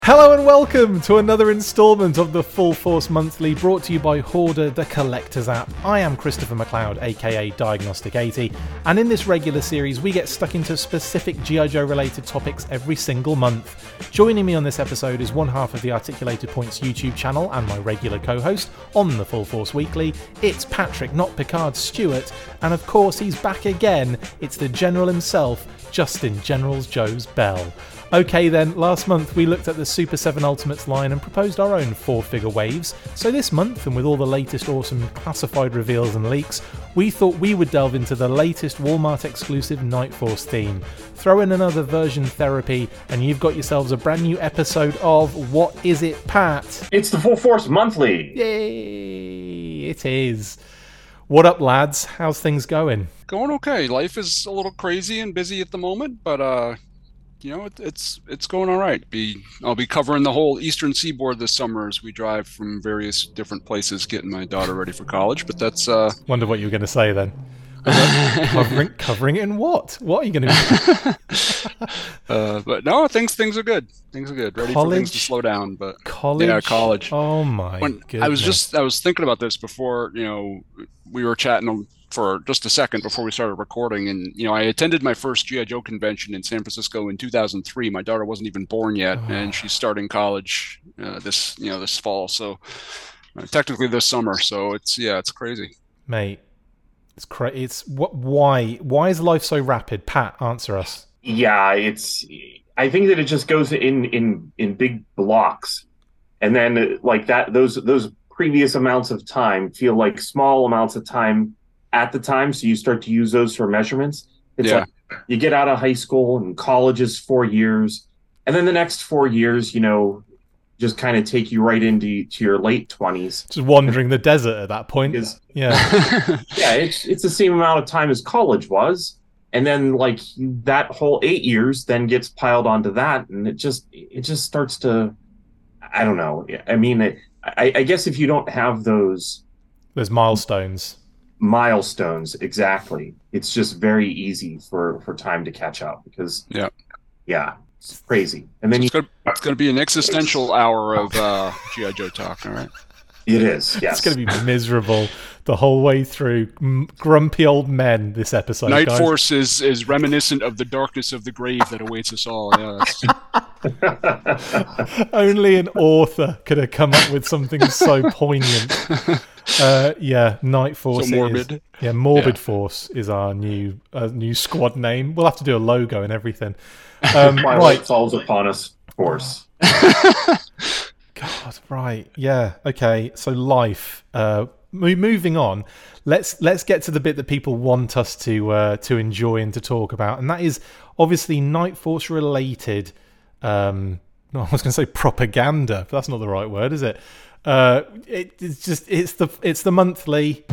Hello and welcome to another instalment of the Full Force Monthly, brought to you by Hoarder, the Collector's app. I am Christopher McLeod, aka Diagnostic80, and in this regular series we get stuck into specific G.I. Joe related topics every single month. Joining me on this episode is one half of the Articulated Points YouTube channel and my regular co-host on the Full Force Weekly. It's Patrick, not Picard, Stewart, and of course he's back again. It's the General himself, Justin Generals Joes Bell. Okay then, last month we looked at the Super 7 Ultimates line and proposed our own four-figure waves, so this month, and with all the latest awesome classified reveals and leaks, we thought we would delve into the latest Walmart exclusive Night Force theme. Throw in another version therapy and you've got yourselves a brand new episode of What Is It, Pat? It's the Full Force Monthly! Yay! It is. What up, lads? How's things going? Going okay. Life is a little crazy and busy at the moment, but it's going all right. I'll be covering the whole Eastern Seaboard this summer as we drive from various different places, getting my daughter ready for college. But that's Wonder what you were going to say then. Covering it in what? What are you going to do? But no, things are good. Things are good. Ready for things to slow down. But college? Yeah, college. Oh my goodness. I was thinking about this before. We were chatting for just a second before we started recording, and I attended my first G.I. Joe convention in San Francisco in 2003. My daughter wasn't even born yet, and she's starting college this fall. So technically this summer. So it's crazy, mate. It's crazy. It's what? Why is life so rapid? Pat, answer us. Yeah, I think that it just goes in big blocks, and then like that, those previous amounts of time feel like small amounts of time at the time, so you start to use those for measurements. It's like you get out of high school and college is 4 years, and then the next 4 years, just kind of take you right into your late 20s. Just wandering the desert at that point. Yeah, it's the same amount of time as college was, and then like that whole 8 years then gets piled onto that, and it just starts to, I don't know. I mean, I guess if you don't have those milestones, exactly, it's just very easy for time to catch up, because it's crazy. And then it's going to be an existential hour of G.I. Joe talk. All right, it is. Yes, it's going to be miserable the whole way through. Grumpy old men. This episode, Night guys. Force is reminiscent of the darkness of the grave that awaits us all. Only an author could have come up with something so poignant. Night Force. So morbid. Morbid Force is our new squad name. We'll have to do a logo and everything. Right, falls upon us, Force. God, right, yeah, okay. So life. Moving on. Let's get to the bit that people want us to enjoy and to talk about, and that is obviously Night Force related. No, I was going to say propaganda, but that's not the right word, is it? It's the monthly.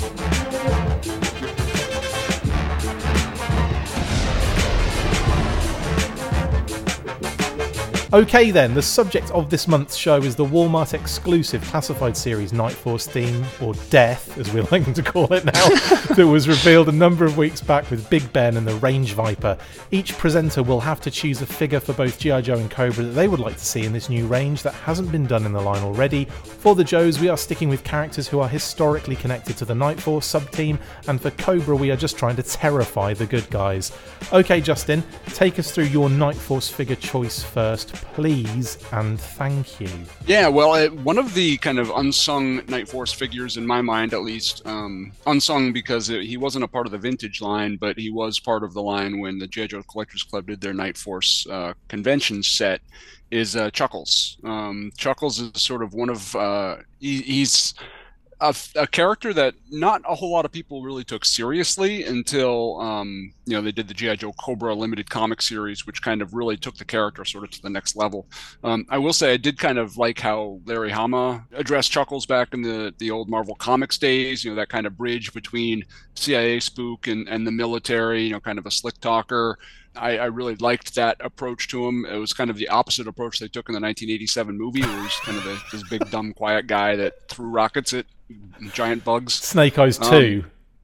Okay then, the subject of this month's show is the Walmart exclusive classified series Night Force theme, or Death as we like to call it now, that was revealed a number of weeks back with Big Ben and the Range Viper. Each presenter will have to choose a figure for both G.I. Joe and Cobra that they would like to see in this new range that hasn't been done in the line already. For the Joes, we are sticking with characters who are historically connected to the Night Force sub-team, and for Cobra we are just trying to terrify the good guys. Okay Justin, take us through your Night Force figure choice first, please, and thank you. Yeah, well, one of the kind of unsung Night Force figures, in my mind at least, unsung because he wasn't a part of the vintage line, but he was part of the line when the G.I. Joe Collectors Club did their Night Force convention set, is Chuckles. Chuckles is sort of one of, he's a character that not a whole lot of people really took seriously until they did the G.I. Joe Cobra limited comic series, which kind of really took the character sort of to the next level. I will say I did kind of like how Larry Hama addressed Chuckles back in the old Marvel Comics days, that kind of bridge between CIA spook and the military, kind of a slick talker. I really liked that approach to him. It was kind of the opposite approach they took in the 1987 movie, where he was kind of this big, dumb, quiet guy that threw rockets at giant bugs. Snake Eyes 2.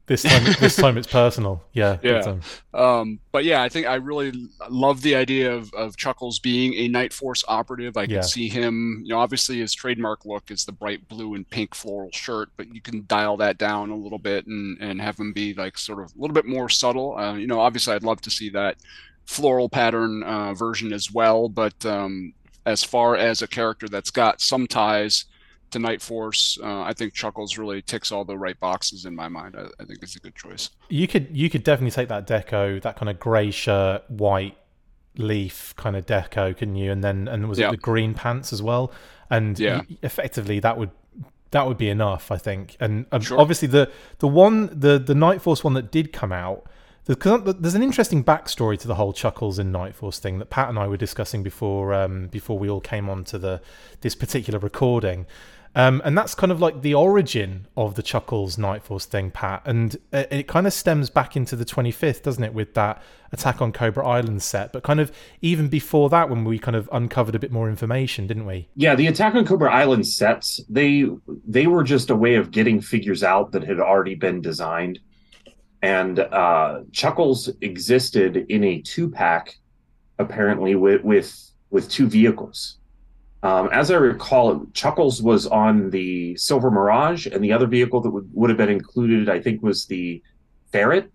This time it's personal. Yeah, big Yeah. time. But yeah, I think I really love the idea of Chuckles being a Night Force operative. I could Yeah. see him, obviously his trademark look is the bright blue and pink floral shirt, but you can dial that down a little bit and have him be like sort of a little bit more subtle. Obviously I'd love to see that floral pattern version as well, but as far as a character that's got some ties to Night Force, I think Chuckles really ticks all the right boxes in my mind. I think it's a good choice. You could definitely take that deco, that kind of grey shirt, white leaf kind of deco, couldn't you? And was it the green pants as well? And effectively that would be enough, I think. And Sure. Obviously the Night Force one that did come out, there's an interesting backstory to the whole Chuckles and Night Force thing that Pat and I were discussing before we all came on to this particular recording. And that's kind of like the origin of the Chuckles Night Force thing, Pat. And it kind of stems back into the 25th, doesn't it, with that Attack on Cobra Island set. But kind of even before that, when we kind of uncovered a bit more information, didn't we? Yeah, the Attack on Cobra Island sets, they were just a way of getting figures out that had already been designed. And Chuckles existed in a 2-pack, apparently, with 2 vehicles. As I recall, Chuckles was on the Silver Mirage, and the other vehicle that would have been included, I think, was the Ferret.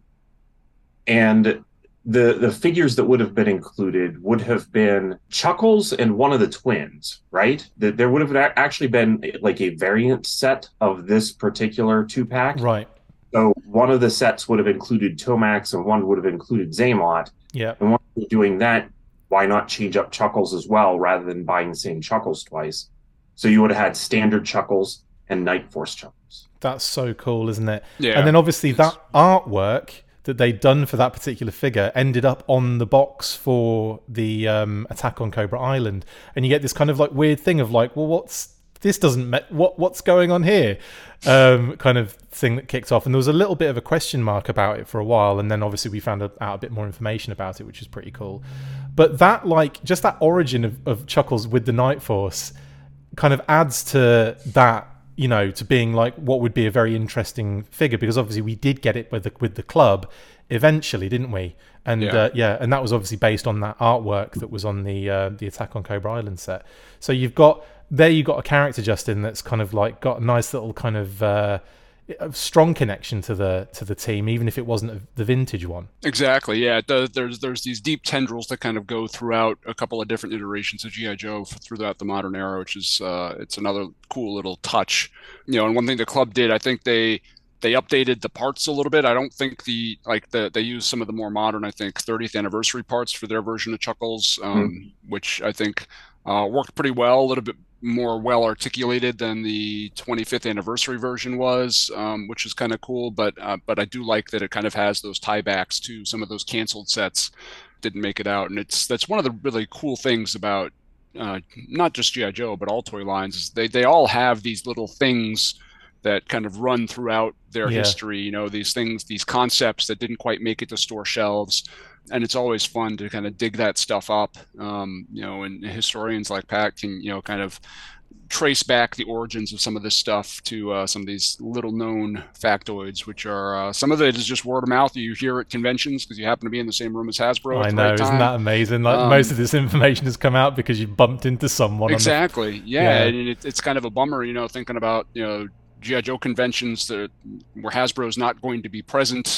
And the figures that would have been included would have been Chuckles and one of the twins, right? There would have actually been like a variant set of this particular 2-pack. Right. So one of the sets would have included Tomax and one would have included Xamot. Yeah. And once you're doing that, why not change up Chuckles as well rather than buying the same Chuckles twice? So you would have had standard Chuckles and Night Force Chuckles. That's so cool, isn't it? Yeah. And then obviously that artwork that they'd done for that particular figure ended up on the box for the Attack on Cobra Island. And you get this kind of like weird thing of like, well, what's going on here? Kind of thing that kicked off. And there was a little bit of a question mark about it for a while. And then obviously we found out a bit more information about it, which is pretty cool. But that, like, just that origin of Chuckles with the Night Force kind of adds to that, to being like what would be a very interesting figure, because obviously we did get it with the club eventually, didn't we? And and that was obviously based on that artwork that was on the Attack on Cobra Island set. So you've got a character, Justin, that's kind of like got a nice little kind of a strong connection to the team, even if it wasn't the vintage one. Exactly. Yeah. It does. There's these deep tendrils that kind of go throughout a couple of different iterations of G.I. Joe throughout the modern era, which is it's another cool little touch. And one thing the club did, I think they updated the parts a little bit. I don't think they used some of the more modern, I think, 30th anniversary parts for their version of Chuckles, which I think worked pretty well, a little bit more well articulated than the 25th anniversary version was, which is kind of cool. But I do like that it kind of has those tiebacks to some of those canceled sets didn't make it out, and that's one of the really cool things about not just G.I. Joe but all toy lines is they all have these little things that kind of run throughout their history. These concepts that didn't quite make it to store shelves. And it's always fun to kind of dig that stuff up, and historians like Pat can, kind of trace back the origins of some of this stuff to some of these little known factoids, which are some of it is just word of mouth. You hear at conventions because you happen to be in the same room as Hasbro. I know, isn't that amazing? Like most of this information has come out because you bumped into someone. Exactly. And it's kind of a bummer, thinking about, G.I. Joe conventions where Hasbro's not going to be present,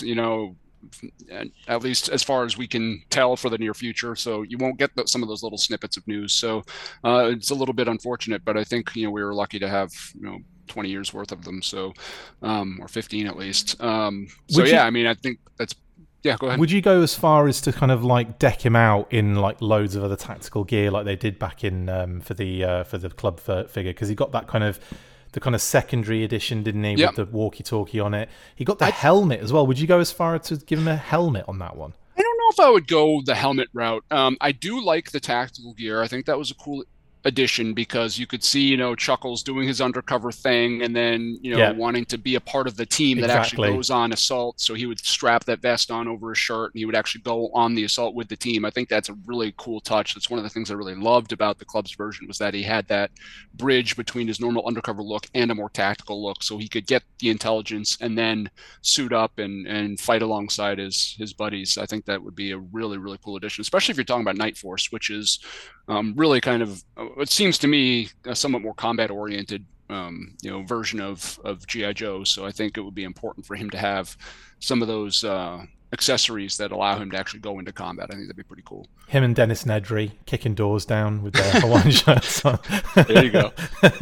at least as far as we can tell for the near future. So you won't get some of those little snippets of news. So it's a little bit unfortunate, but I think, we were lucky to have, 20 years worth of them. So, or 15 at least. I think that's, go ahead. Would you go as far as to kind of like deck him out in like loads of other tactical gear like they did back in for the club figure? Because he got that kind of the kind of secondary edition, didn't he, with the walkie-talkie on it? He got the helmet as well. Would you go as far as to give him a helmet on that one? I don't know if I would go the helmet route. I do like the tactical gear. I think that was a cool edition, because you could see, Chuckles doing his undercover thing and then, wanting to be a part of the team that actually goes on assault. So he would strap that vest on over his shirt and he would actually go on the assault with the team. I think that's a really cool touch. That's one of the things I really loved about the club's version, was that he had that bridge between his normal undercover look and a more tactical look. So he could get the intelligence and then suit up and fight alongside his buddies. I think that would be a really, really cool addition, especially if you're talking about Night Force, which is really kind of, it seems to me, a somewhat more combat oriented version of G.I. Joe. So I think it would be important for him to have some of those accessories that allow him to actually go into combat. I think that'd be pretty cool. Him and Dennis Nedry kicking doors down with their Hawaiian shirts on. There you go.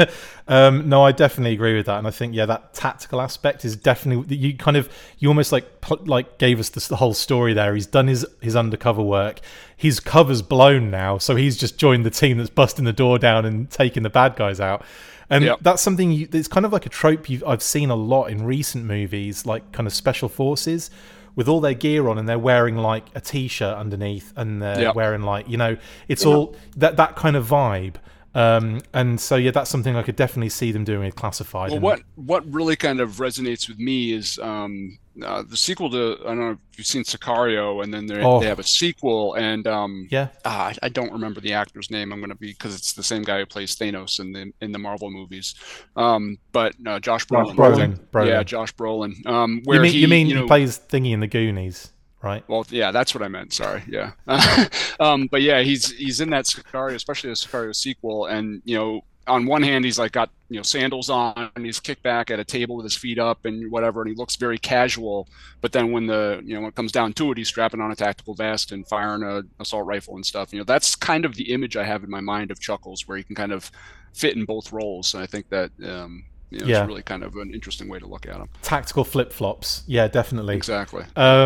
No, I definitely agree with that, and I think that tactical aspect is definitely, you almost like gave us the whole story there. He's done his undercover work. His cover's blown now, so he's just joined the team that's busting the door down and taking the bad guys out. And that's something it's kind of like a trope I've seen a lot in recent movies, like kind of special forces, with all their gear on and they're wearing like a t-shirt underneath and they're wearing like, it's all that kind of vibe. And so that's something I could definitely see them doing with Classified. Well, what really kind of resonates with me is the sequel to, I don't know if you've seen Sicario, and then they have a sequel, and I don't remember the actor's name. I'm going to because it's the same guy who plays Thanos in the Marvel movies. But Josh Brolin. Yeah, Josh Brolin. Where you mean he plays Thingy in the Goonies? Right. Well, yeah, that's what I meant. Sorry. Yeah. But yeah, he's in that Sicario, especially the Sicario sequel. And, on one hand, he's like got, sandals on and he's kicked back at a table with his feet up and whatever. And he looks very casual. But then when when it comes down to it, he's strapping on a tactical vest and firing an assault rifle and stuff. That's kind of the image I have in my mind of Chuckles, where he can kind of fit in both roles. And I think that, it's really kind of an interesting way to look at them. Tactical flip-flops. Yeah, definitely. Exactly.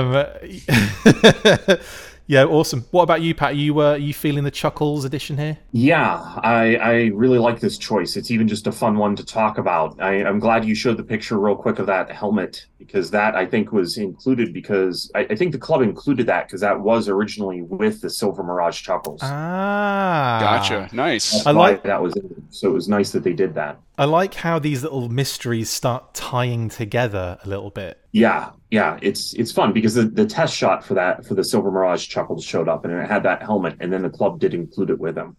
Yeah, awesome. What about you, Pat? Are you feeling the Chuckles edition here? Yeah, I really like this choice. It's even just a fun one to talk about. I'm glad you showed the picture real quick of that helmet, because that, I think, was included because I think the club included that because that was originally with the Silver Mirage Chuckles. Ah. Gotcha. Nice. That's why that was in. So it was nice that they did that. I like how these little mysteries start tying together a little bit. Yeah, it's fun because the test shot for the Silver Mirage Chuckles showed up and it had that helmet, and then the club did include it with them.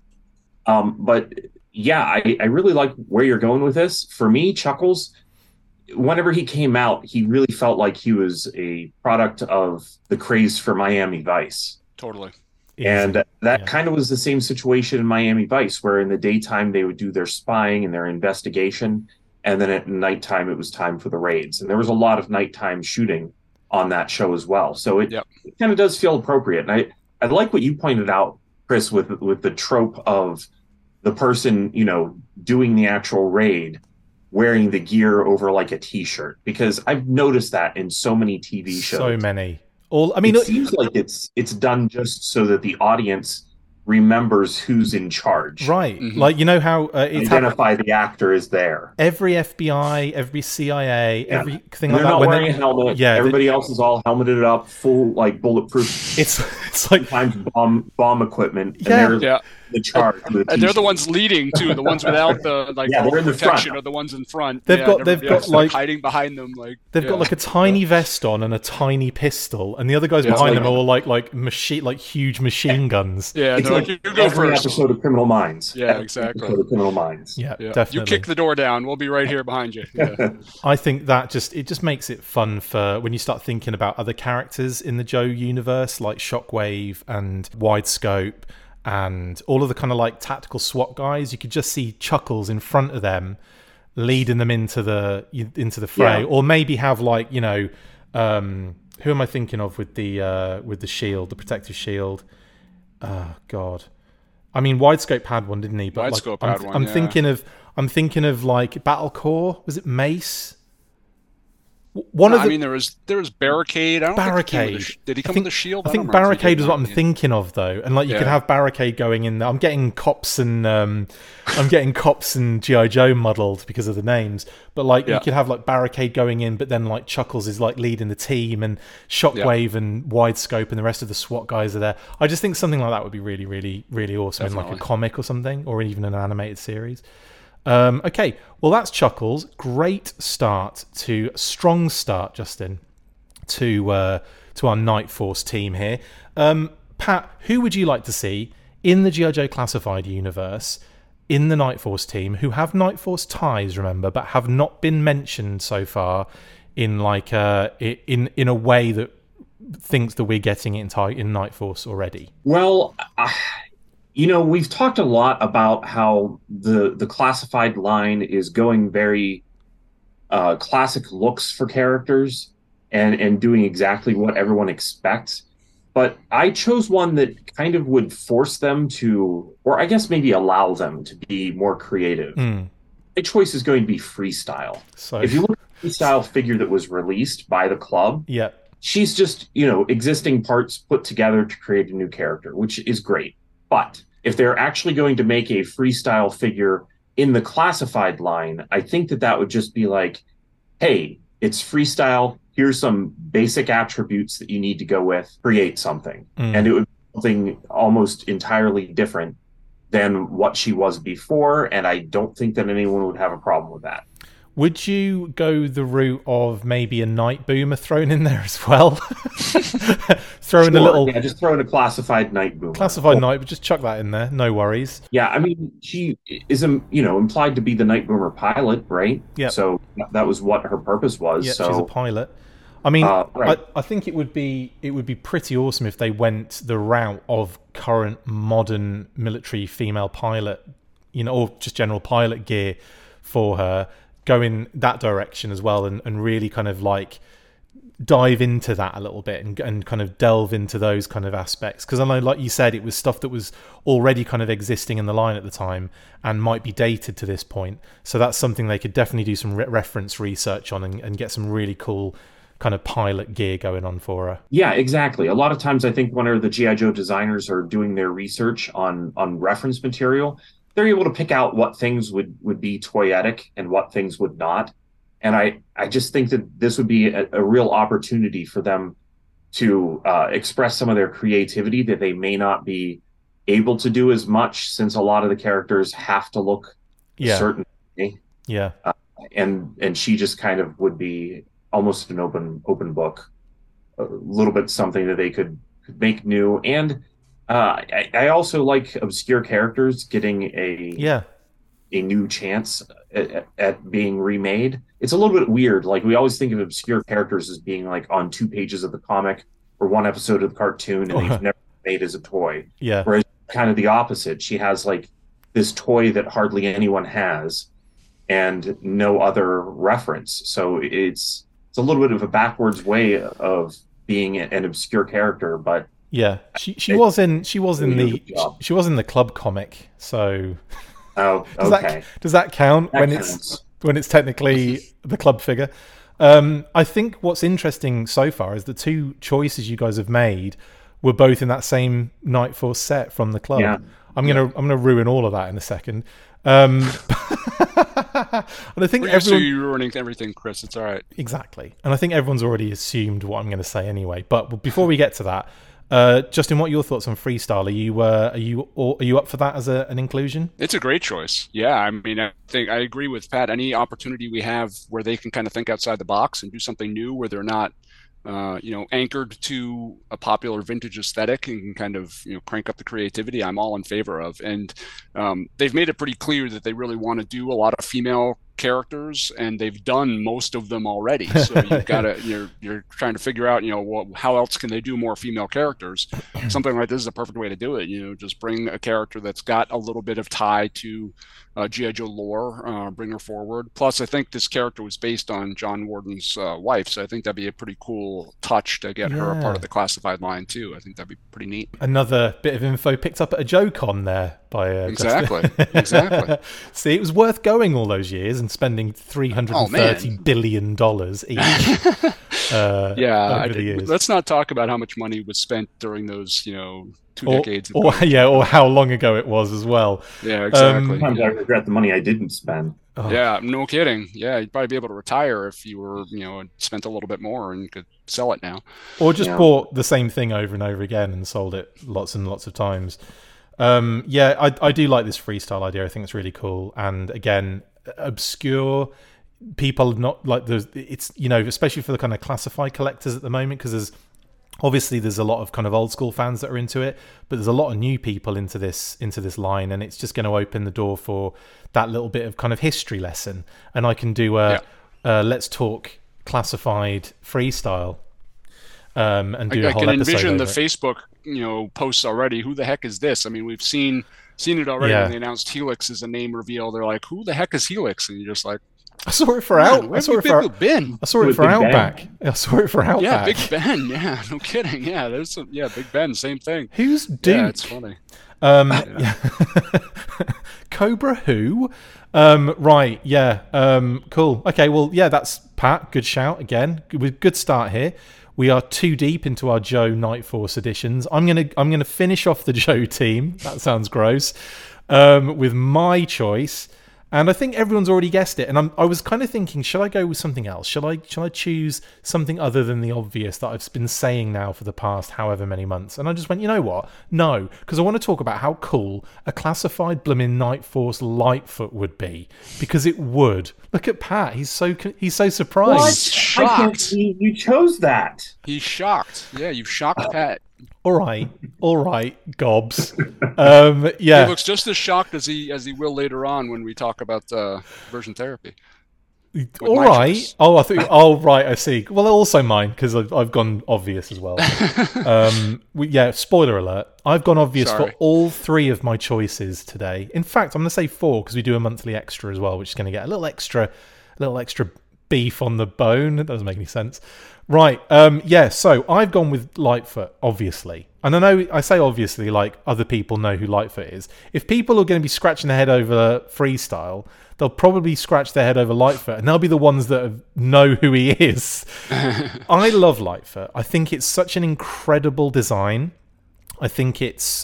But yeah, I really like where you're going with this. For me, Chuckles, whenever he came out, he really felt like he was a product of the craze for Miami Vice. Totally. And that kind of was the same situation in Miami Vice, where in the daytime they would do their spying and their investigation, and then at nighttime it was time for the raids. And there was a lot of nighttime shooting on that show as well. So it kind of does feel appropriate. And I like what you pointed out, Chris, with the trope of the person, doing the actual raid wearing the gear over like a t-shirt, because I've noticed that in so many TV shows. So many. It seems like it's done just so that the audience remembers who's in charge. Right. Mm-hmm. Like, how identify the actor is there. Every FBI, every CIA, everything like that. They're not wearing a helmet. Yeah. Everybody else is all helmeted up, full like bulletproof. It's like sometimes bomb equipment. And they're the charge. And they're the ones leading too. The ones without the they're in the protection front. are the ones in front. They've got like hiding behind them. They've got like a tiny vest on and a tiny pistol, and the other guys behind them are all like huge machine guns. Yeah, it's like, you go every first. Episode of Criminal Minds. Yeah, exactly. Episode of Criminal Minds. Yeah, definitely. You kick the door down. We'll be right here behind you. Yeah. I think that just makes it fun for when you start thinking about other characters in the Joe universe, like Shockwave and Widescope and all of the kind of like tactical SWAT guys. You could just see Chuckles in front of them, leading them into the fray, or maybe have like who am I thinking of with the shield, the protective shield? Oh God, I mean Widescope had one, didn't he? But Widescope had one. I'm thinking of like Battle Core. Was it Mace? One of I the mean, there was Barricade. I don't Barricade. Did he come with a shield? I think Barricade is what I'm thinking of, though. And like you could have Barricade going in there. I'm getting Cops and GI Joe muddled because of the names. But like you could have like Barricade going in, but then like Chuckles is like leading the team, and Shockwave and Widescope and the rest of the SWAT guys are there. I just think something like that would be really, really, really awesome in like a comic or something, or even an animated series. Okay, well that's Chuckles. Strong start, Justin, to our Night Force team here. Pat, who would you like to see in the G.I. Joe Classified universe in the Night Force team who have Night Force ties, remember, but have not been mentioned so far in like in a way that thinks that we're getting it in Night Force already? Well, we've talked a lot about how the Classified line is going very classic looks for characters and doing exactly what everyone expects. But I chose one that kind of would force them to, or I guess maybe allow them to be more creative. My choice is going to be Freestyle. So if you look at the Freestyle figure that was released by the club, she's just, existing parts put together to create a new character, which is great. But if they're actually going to make a Freestyle figure in the Classified line, I think that would just be like, hey, it's Freestyle. Here's some basic attributes that you need to go with. Create something. And it would be something almost entirely different than what she was before. And I don't think that anyone would have a problem with that. Would you go the route of maybe a Night Boomer thrown in there as well? Throwing a little... Yeah, just throw in a Classified Night Boomer. Classified Night, but just chuck that in there. No worries. Yeah, I mean, she is, implied to be the Night Boomer pilot, right? Yeah. So that was what her purpose was. Yeah, so she's a pilot. I mean, right. I think it would be pretty awesome if they went the route of current modern military female pilot, or just general pilot gear for her. Go in that direction as well, and really kind of like dive into that a little bit and kind of delve into those kind of aspects, because I know, like you said, it was stuff that was already kind of existing in the line at the time and might be dated to this point. So that's something they could definitely do some reference research on and get some really cool kind of pilot gear going on for her. Yeah, exactly. A lot of times I think whenever the G.I. Joe designers are doing their research on reference material, they're able to pick out what things would be toyetic and what things would not. And I just think that this would be a real opportunity for them to express some of their creativity that they may not be able to do as much, since a lot of the characters have to look a certain way. Yeah. And she just kind of would be almost an open book, a little bit something that they could make new. And I also like obscure characters getting a new chance at being remade. It's a little bit weird. Like, we always think of obscure characters as being like on 2 pages of the comic or 1 episode of the cartoon, and they've never been made as a toy. Yeah. Whereas kind of the opposite. She has like this toy that hardly anyone has and no other reference. So it's a little bit of a backwards way of being an obscure character, but yeah, she was in the club comic. So does that count when it's technically the club figure? I think what's interesting so far is the 2 choices you guys have made were both in that same Night Force set from the club. Yeah. I'm gonna ruin all of that in a second. And I think you're ruining everything, Chris. It's all right. Exactly. And I think everyone's already assumed what I'm going to say anyway. But before we get to that, Justin, what are your thoughts on Freestyle? Are you up for that as an inclusion? It's a great choice. Yeah, I mean, I think I agree with Pat. Any opportunity we have where they can kind of think outside the box and do something new, where they're not anchored to a popular vintage aesthetic and can kind of crank up the creativity, I'm all in favor of. And they've made it pretty clear that they really want to do a lot of female characters, and they've done most of them already. So you've got to you're trying to figure out how else can they do more female characters. Something like this is a perfect way to do it. Just bring a character that's got a little bit of tie to G.I. Joe lore, bring her forward. Plus, I think this character was based on John Warden's wife, so I think that'd be a pretty cool touch to get her a part of the classified line too. I think that'd be pretty neat. Another bit of info picked up at a JoeCon there by exactly. See, it was worth going all those years and and spending $330 billion each. Over the years. Let's not talk about how much money was spent during those, 2 decades. Or how long ago it was as well. Yeah, exactly. Sometimes I regret the money I didn't spend. Oh. Yeah, no kidding. Yeah, you'd probably be able to retire if you were, spent a little bit more and could sell it now. Or just bought the same thing over and over again and sold it lots and lots of times. I do like this freestyle idea. I think it's really cool. And again, obscure people, not like it's, especially for the kind of classified collectors at the moment, because there's a lot of kind of old school fans that are into it, but there's a lot of new people into this line, and it's just going to open the door for that little bit of kind of history lesson. And I can do let's talk classified freestyle. And do a whole I can episode envision the over it. Facebook, posts already. Who the heck is this? I mean, we've seen it already when they announced Helix as a name reveal. They're like, who the heck is Helix? And you're just like, I saw it for Outback. I saw it for Outback. Yeah, Big Ben. Yeah, no kidding. Yeah, Big Ben, same thing. Who's Duke? Yeah, it's funny. Cobra who? Right, yeah. Cool. Okay, well, yeah, that's Pat. Good shout again. Good start here. We are too deep into our Joe Night Force editions. I'm gonna finish off the Joe team. That sounds gross. With my choice. And I think everyone's already guessed it. And I was kind of thinking, should I go with something else? Shall I choose something other than the obvious that I've been saying now for the past however many months? And I just went, you know what? No, because I want to talk about how cool a classified blooming Night Force Lightfoot would be, because it would. Look at Pat. He's so surprised. He's shocked. You chose that. He's shocked. Yeah, you've shocked Pat. All right, Gobs. Yeah. He looks just as shocked as he will later on when we talk about version therapy. All right. Choice. Oh, I thought. Oh, right. I see. Well, also mine, because I've gone obvious as well. Spoiler alert. I've gone obvious for all 3 of my choices today. In fact, I'm going to say 4 because we do a monthly extra as well, which is going to get a little extra beef on the bone. That doesn't make any sense. Right. So I've gone with Lightfoot, obviously. And I know I say obviously like other people know who Lightfoot is. If people are going to be scratching their head over Freestyle, they'll probably scratch their head over Lightfoot, and they'll be the ones that know who he is. I love Lightfoot. I think it's such an incredible design. I think it's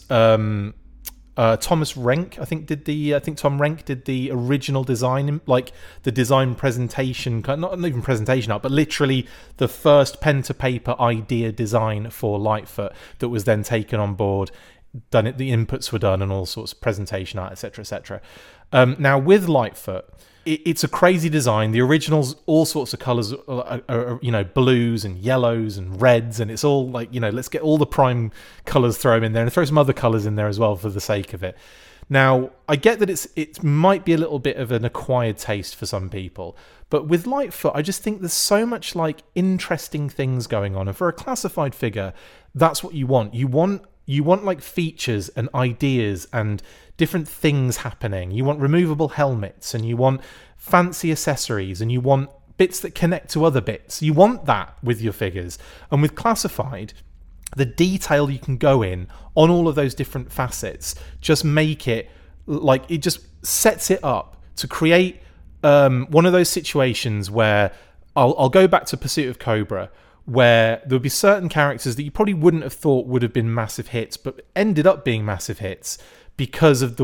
Thomas Renck, I think Tom Renck did the original design, like the design presentation, not even presentation art, but literally the first pen to paper idea design for Lightfoot that was then taken on board, the inputs were done and all sorts of presentation art, etc., etc. Now with Lightfoot, it's a crazy design. The original's all sorts of colours, blues and yellows and reds, and it's all like, let's get all the prime colours, throw them in there, and throw some other colours in there as well for the sake of it. Now, I get that it might be a little bit of an acquired taste for some people, but with Lightfoot, I just think there's so much like interesting things going on, and for a classified figure, that's what you want. You want like features and ideas and different things happening. You want removable helmets, and you want fancy accessories, and you want bits that connect to other bits. You want that with your figures. And with classified, the detail you can go in on all of those different facets just make it like, it just sets it up to create one of those situations where I'll go back to Pursuit of Cobra, where there would be certain characters that you probably wouldn't have thought would have been massive hits, but ended up being massive hits because of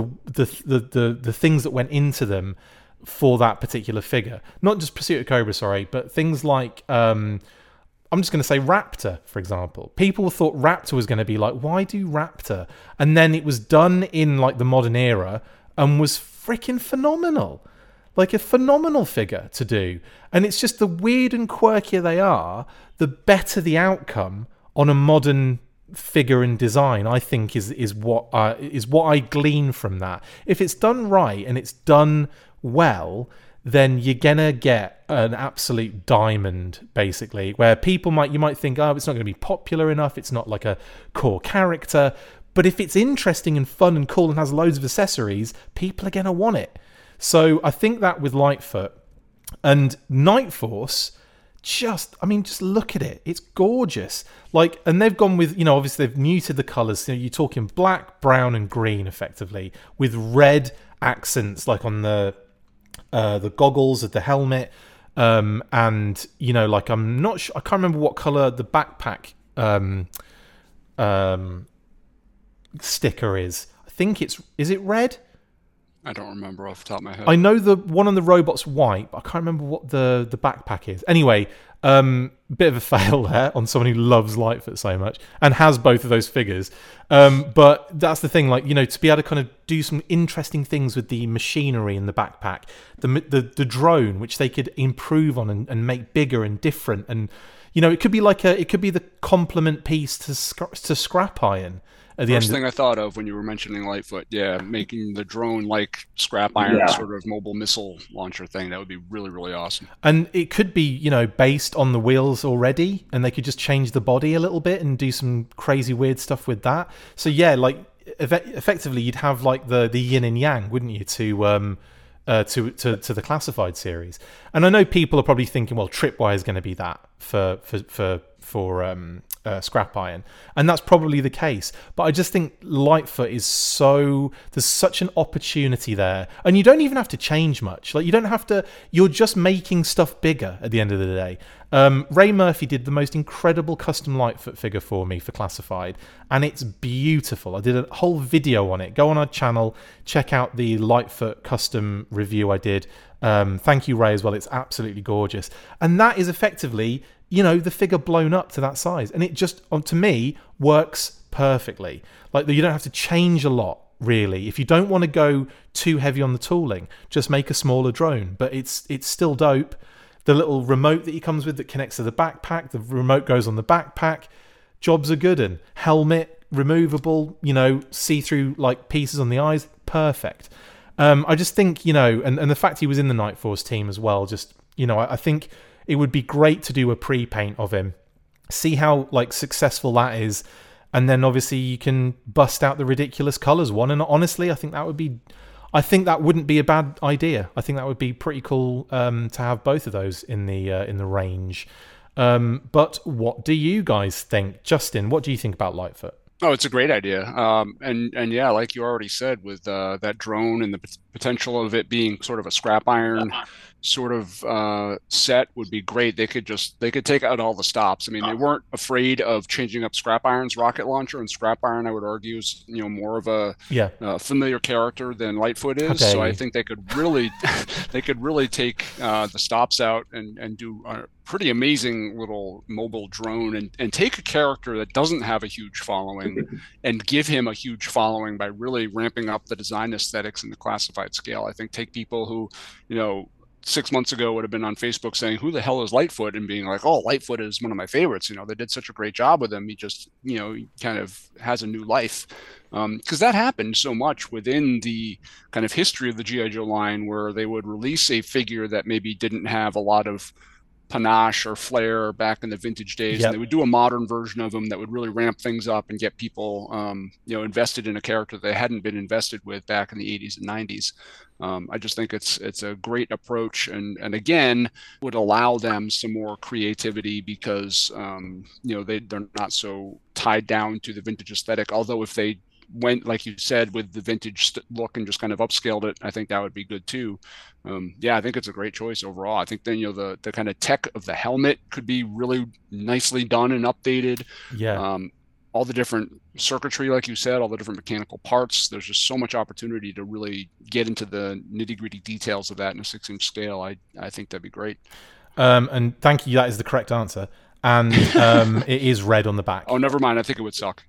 the things that went into them for that particular figure. Not just Pursuit of Cobra, but things like I'm just going to say Raptor, for example. People thought Raptor was going to be like, why do Raptor? And then it was done in like the modern era and was freaking phenomenal. Like a phenomenal figure to do. And it's just the weird and quirkier they are, the better the outcome on a modern figure and design, I think is what I glean from that. If it's done right and it's done well, then you're gonna get an absolute diamond, basically, where you might think, oh, it's not going to be popular enough, it's not like a core character, but if it's interesting and fun and cool and has loads of accessories, people are gonna want it. So I think that with Lightfoot and Night Force, just look at it. It's gorgeous. Like, and they've gone with, obviously they've muted the colours. You're talking black, brown, and green, effectively, with red accents, like on the the goggles, the helmet, and like I'm not sure, I can't remember what color the backpack sticker is. I think is it red? I don't remember off the top of my head. I know the one on the robot's white, but I can't remember what the backpack is. Anyway, bit of a fail there on someone who loves Lightfoot so much and has both of those figures. But that's the thing, like, to be able to kind of do some interesting things with the machinery in the backpack, the drone, which they could improve on and make bigger and different. And, it could be the complement piece to Scrap Iron. First thing I thought of when you were mentioning Lightfoot, making the drone like Scrap Iron sort of mobile missile launcher thing. That would be really, really awesome. And it could be, based on the wheels already, and they could just change the body a little bit and do some crazy weird stuff with that. So effectively you'd have like the yin and yang, wouldn't you, to the classified series. And I know people are probably thinking, well, Tripwire is going to be that for Scrap Iron, and that's probably the case. But I just think Lightfoot there's such an opportunity there, and you don't even have to change much. Like, you don't have to. You're just making stuff bigger at the end of the day. Ray Murphy did the most incredible custom Lightfoot figure for me for Classified, and it's beautiful. I did a whole video on it. Go on our channel, check out the Lightfoot custom review I did. Thank you, Ray, as well. It's absolutely gorgeous, and that is effectively, the figure blown up to that size, and it just, to me, works perfectly. Like, you don't have to change a lot, really. If you don't want to go too heavy on the tooling, just make a smaller drone, but it's still dope. The little remote that he comes with that connects to the backpack, the remote goes on the backpack. Jobs are good. And helmet, removable, see-through like pieces on the eyes, perfect. I just think, and the fact he was in the Night Force team as well, just, I think it would be great to do a pre-paint of him, see how like successful that is, and then obviously you can bust out the ridiculous colors one. And honestly, I think that wouldn't be a bad idea. I think that would be pretty cool to have both of those in the range. But what do you guys think, Justin? What do you think about Lightfoot? Oh, it's a great idea. And yeah, like you already said, with that drone and the potential of it being sort of a Scrap Iron sort of set would be great. They could take out all the stops. I mean, they weren't afraid of changing up Scrap Iron's rocket launcher, and Scrap Iron, I would argue, is more of a familiar character than Lightfoot is. So I think they could really take the stops out and do a pretty amazing little mobile drone and take a character that doesn't have a huge following and give him a huge following by really ramping up the design aesthetics in the classified scale. I think take people who, 6 months ago would have been on Facebook saying, who the hell is Lightfoot? And being like, oh, Lightfoot is one of my favorites. They did such a great job with him. He just, he kind of has a new life. Because that happened so much within the kind of history of the G.I. Joe line, where they would release a figure that maybe didn't have a lot of panache or flair back in the vintage days, and they would do a modern version of them that would really ramp things up and get people invested in a character they hadn't been invested with back in the 80s and 90s. I just think it's a great approach, and again would allow them some more creativity because they're not so tied down to the vintage aesthetic. Although if they went, like you said, with the vintage look and just kind of upscaled it, I think that would be good too. I think it's a great choice overall. I think then the kind of tech of the helmet could be really nicely done and updated. All the different circuitry, like you said, all the different mechanical parts. There's just so much opportunity to really get into the nitty-gritty details of that in a 6-inch scale. I think that'd be great. And thank you. That is the correct answer. And it is red on the back. Oh, never mind. I think it would suck.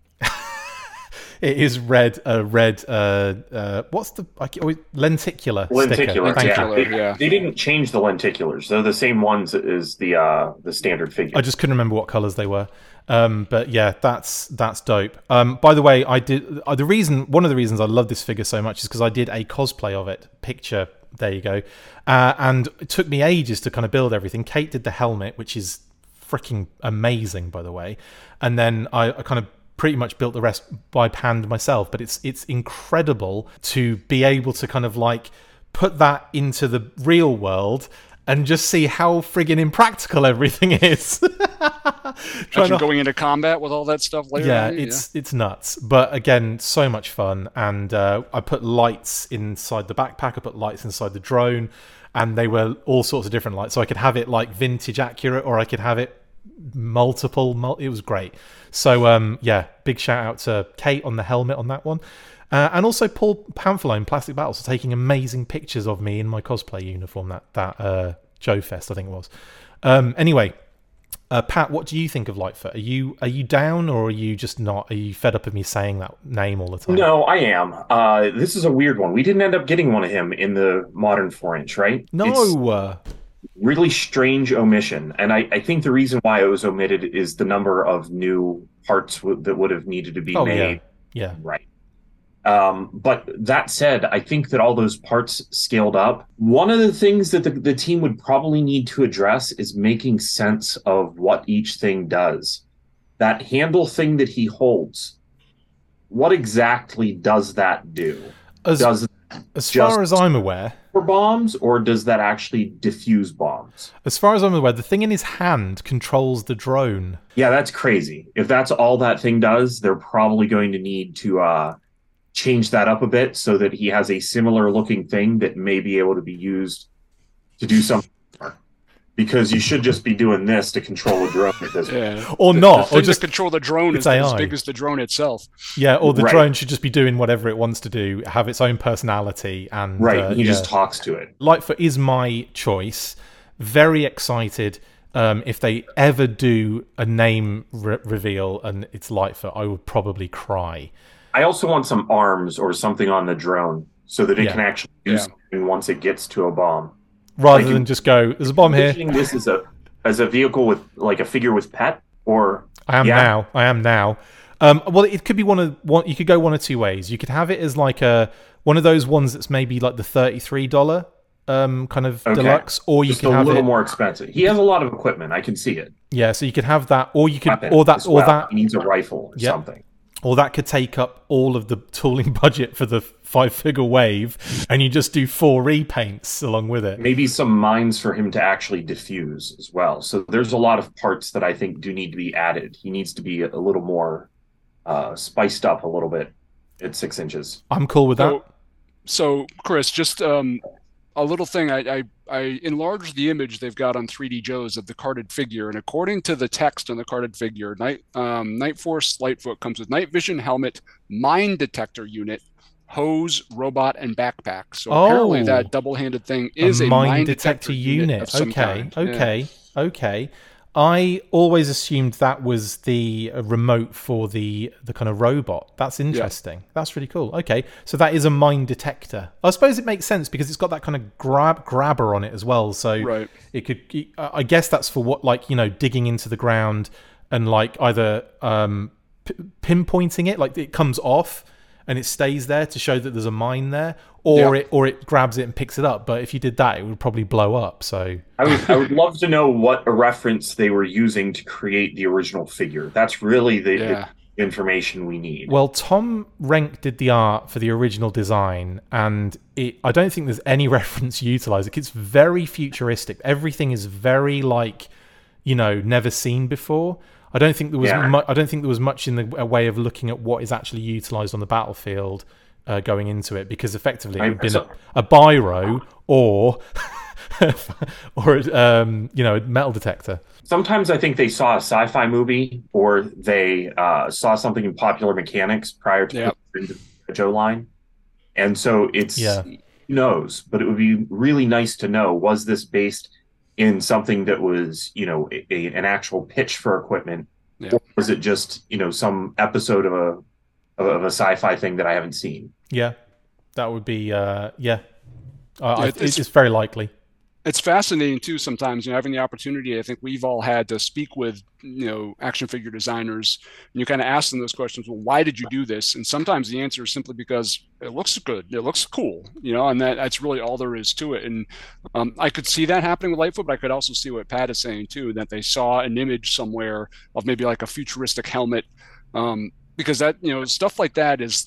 It is red. What's the lenticular? Lenticular. They didn't change the lenticulars. They're the same ones as the standard figure. I just couldn't remember what colors they were. But yeah, that's dope. By the way, I did one of the reasons I love this figure so much is because I did a cosplay of it. Picture, there you go. And it took me ages to kind of build everything. Kate did the helmet, which is freaking amazing, by the way. And then I kind of pretty much built the rest by hand myself, but it's incredible to be able to kind of like put that into the real world and just see how friggin' impractical everything is. Imagine going into combat with all that stuff later. Yeah, it's nuts. But again, so much fun. And I put lights inside the backpack. I put lights inside the drone, and they were all sorts of different lights. So I could have it like vintage accurate, or I could have it multiple. It was great. So yeah, big shout out to Kate on the helmet on that one. And also Paul Pamphilone, Plastic Battles, for taking amazing pictures of me in my cosplay uniform that Joe Fest, I think it was. Anyway, Pat, what do you think of Lightfoot? Are you down, or are you just not? Are you fed up of me saying that name all the time? No, I am. This is a weird one. We didn't end up getting one of him in the modern 4-inch, right? No. Really strange omission. And I think the reason why it was omitted is the number of new parts that would have needed to be made. Yeah. Right. But that said, I think that all those parts scaled up. One of the things that the team would probably need to address is making sense of what each thing does. That handle thing that he holds, what exactly does that do? As far as I'm aware, for bombs, or does that actually diffuse bombs? As far as I'm aware, the thing in his hand controls the drone. Yeah, that's crazy. If that's all that thing does, they're probably going to need to change that up a bit so that he has a similar looking thing that may be able to be used to do something. Because you should just be doing this to control a drone at this point. Yeah. Or not. Or just to control the drone is as big as the drone itself. Yeah, or the drone should just be doing whatever it wants to do, have its own personality. And he just talks to it. Lightfoot is my choice. Very excited. If they ever do a name reveal and it's Lightfoot, I would probably cry. I also want some arms or something on the drone so that it can actually do something once it gets to a bomb. Rather than just go, there's a bomb here. This as a vehicle with like a figure with pet, or I am now. Well, it could be one. You could go one of two ways. You could have it as like one of those ones that's maybe like the $33 kind of deluxe, or you can have it a little more expensive. He has a lot of equipment. I can see it. Yeah, so you could have that, or you could, he needs a rifle or something. Or that could take up all of the tooling budget for the 5-figure wave, and you just do 4 repaints along with it. Maybe some mines for him to actually diffuse as well. So there's a lot of parts that I think do need to be added. He needs to be a little more spiced up a little bit at 6 inches. I'm cool with that. So Chris, just a little thing. I enlarged the image they've got on 3D Joe's of the carded figure, and according to the text on the carded figure, Night Force Lightfoot comes with night vision helmet, mine detector unit, hose, robot, and backpack. So apparently that double-handed thing is a mine detector unit of some kind. Okay. I always assumed that was the remote for the kind of robot. That's interesting. Yeah. That's really cool. Okay, so that is a mine detector. I suppose it makes sense because it's got that kind of grabber on it as well. So it could. I guess that's for what, like, you know, digging into the ground and like either pinpointing it, like it comes off and it stays there to show that there's a mine there, or it grabs it and picks it up. But if you did that, it would probably blow up. So I would love to know what a reference they were using to create the original figure. That's really the information we need. Well, Tom Renk did the art for the original design, and I don't think there's any reference utilized. It's very futuristic. Everything is very like, you know, never seen before. I don't think there was I don't think there was much in the way of looking at what is actually utilized on the battlefield going into it, because effectively it would have been a biro or you know, a metal detector. Sometimes I think they saw a sci-fi movie, or they saw something in Popular Mechanics prior to the Joe line, and so it's who knows. But it would be really nice to know, was this based in something that was, you know, an actual pitch for equipment, or was it just, you know, some episode of a sci-fi thing that I haven't seen? Yeah, that would be it's very likely. It's fascinating too. Sometimes, you know, having the opportunity, I think we've all had to speak with, you know, action figure designers, and you kind of ask them those questions. Well, why did you do this? And sometimes the answer is simply because it looks good, it looks cool, you know, and that's really all there is to it. And I could see that happening with Lightfoot, but I could also see what Pat is saying too, that they saw an image somewhere of maybe like a futuristic helmet, because that, you know, stuff like that is like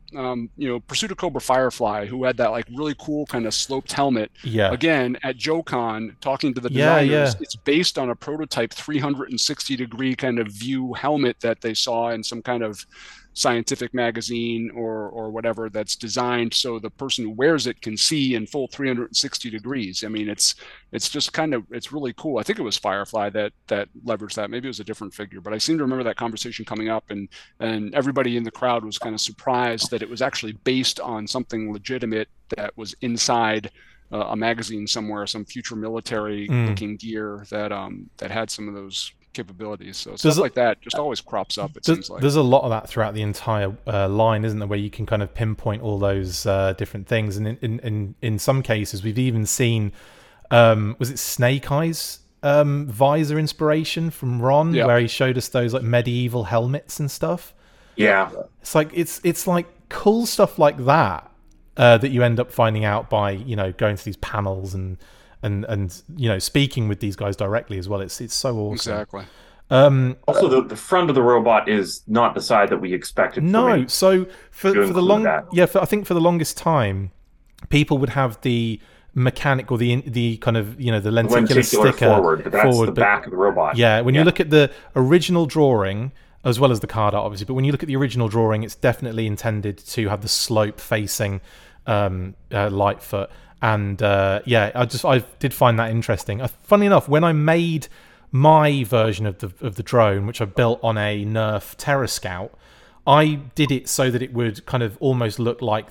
Pursuit of Cobra Firefly, who had that like really cool kind of sloped helmet. Yeah. Again, at JoeCon, talking to the Yeah, designers, yeah. it's based on a prototype 360-degree kind of view helmet that they saw in some kind of scientific magazine or whatever, that's designed so the person who wears it can see in full 360 degrees. I mean, it's just kind of, it's really cool. I think it was Firefly that leveraged that. Maybe it was a different figure, but I seem to remember that conversation coming up, and everybody in the crowd was kind of surprised that it was actually based on something legitimate that was inside a magazine somewhere, some future military looking gear that had some of those capabilities. So stuff like that just always crops up, it seems like. There's a lot of that throughout the entire line, isn't there, where you can kind of pinpoint all those different things. And in some cases, we've even seen, was it Snake Eyes visor inspiration from Ron, where he showed us those like medieval helmets and stuff. Yeah. It's like cool stuff like that that you end up finding out by, going to these panels and speaking with these guys directly as well. It's so awesome. Exactly. Also, the front of the robot is not the side that we expected. No, so for the I think for the longest time, people would have the mechanic or the kind of the lenticular sticker forward, but that's the back of the robot. Yeah, when you look at the original drawing, as well as the card art, obviously, but when you look at the original drawing, it's definitely intended to have the slope facing Lightfoot. And I did find that interesting. Funny enough, when I made my version of the drone, which I built on a Nerf Terra Scout, I did it so that it would kind of almost look like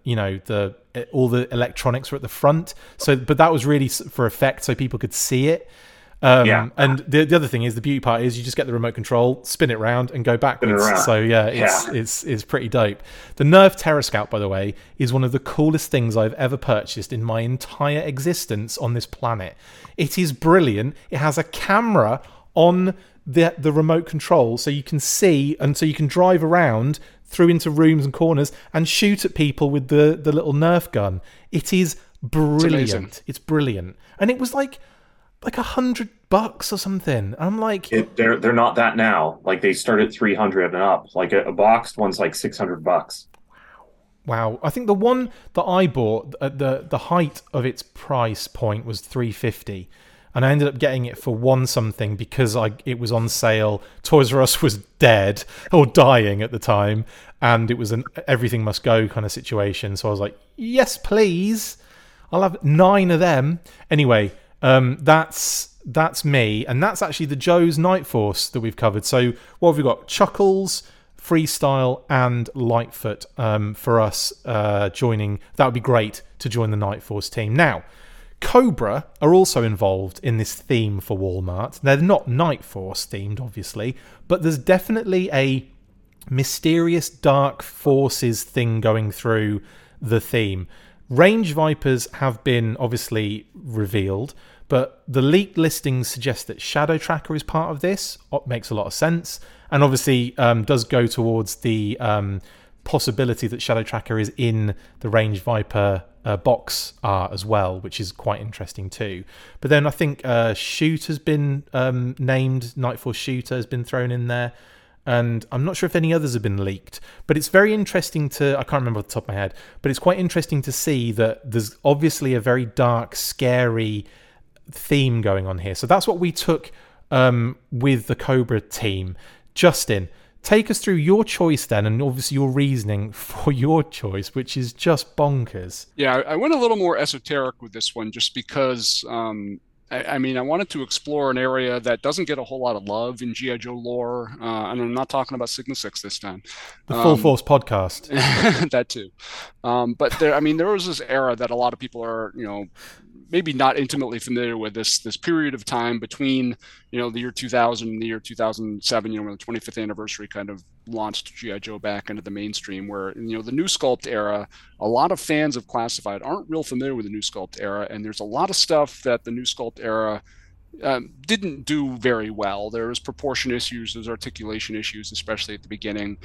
all the electronics were at the front. So, but that was really for effect, so people could see it. And the other thing is, the beauty part is you just get the remote control, spin it around, and go backwards. So it's pretty dope. The Nerf Terra Scout, by the way, is one of the coolest things I've ever purchased in my entire existence on this planet. It is brilliant. It has a camera on the remote control, so you can see, and so you can drive around through into rooms and corners and shoot at people with the little Nerf gun. It is brilliant. It's brilliant, and it was like $100 or something. I'm like, they're not that now. Like, they start at 300 and up. Like a boxed one's like $600. Wow. I think the one that I bought at the height of its price point was $350, and I ended up getting it for one something because it was on sale. Toys R Us was dead or dying at the time, and it was an everything must go kind of situation. So I was like, yes, please. I'll have 9 of them. Anyway, that's me, and that's actually the Joe's Night Force that we've covered. So what have we got? Chuckles, Freestyle, and Lightfoot for us joining. That would be great to join the Night Force team. Now, Cobra are also involved in this theme for Walmart. They're not Night Force themed, obviously, but there's definitely a mysterious dark forces thing going through the theme. Range Vipers have been obviously revealed, but the leaked listings suggest that Shadow Tracker is part of this. It makes a lot of sense, and obviously does go towards the possibility that Shadow Tracker is in the Range Viper box art as well, which is quite interesting too. But then I think Shoot has been named. Night Force Shooter has been thrown in there. And I'm not sure if any others have been leaked, but it's very interesting I can't remember off the top of my head, but it's quite interesting to see that there's obviously a very dark, scary theme going on here. So that's what we took with the Cobra team. Justin, take us through your choice then, and obviously your reasoning for your choice, which is just bonkers. Yeah, I went a little more esoteric with this one just because I wanted to explore an area that doesn't get a whole lot of love in G.I. Joe lore, and I'm not talking about Sigma 6 this time. The Full Force podcast. That too. But there was this era that a lot of people are, maybe not intimately familiar with, this period of time between, the year 2000 and the year 2007, when the 25th anniversary kind of launched G.I. Joe back into the mainstream, where, the New Sculpt era, a lot of fans of Classified aren't real familiar with the New Sculpt era, and there's a lot of stuff that the New Sculpt era didn't do very well. There was proportion issues, there's articulation issues, especially at the beginning.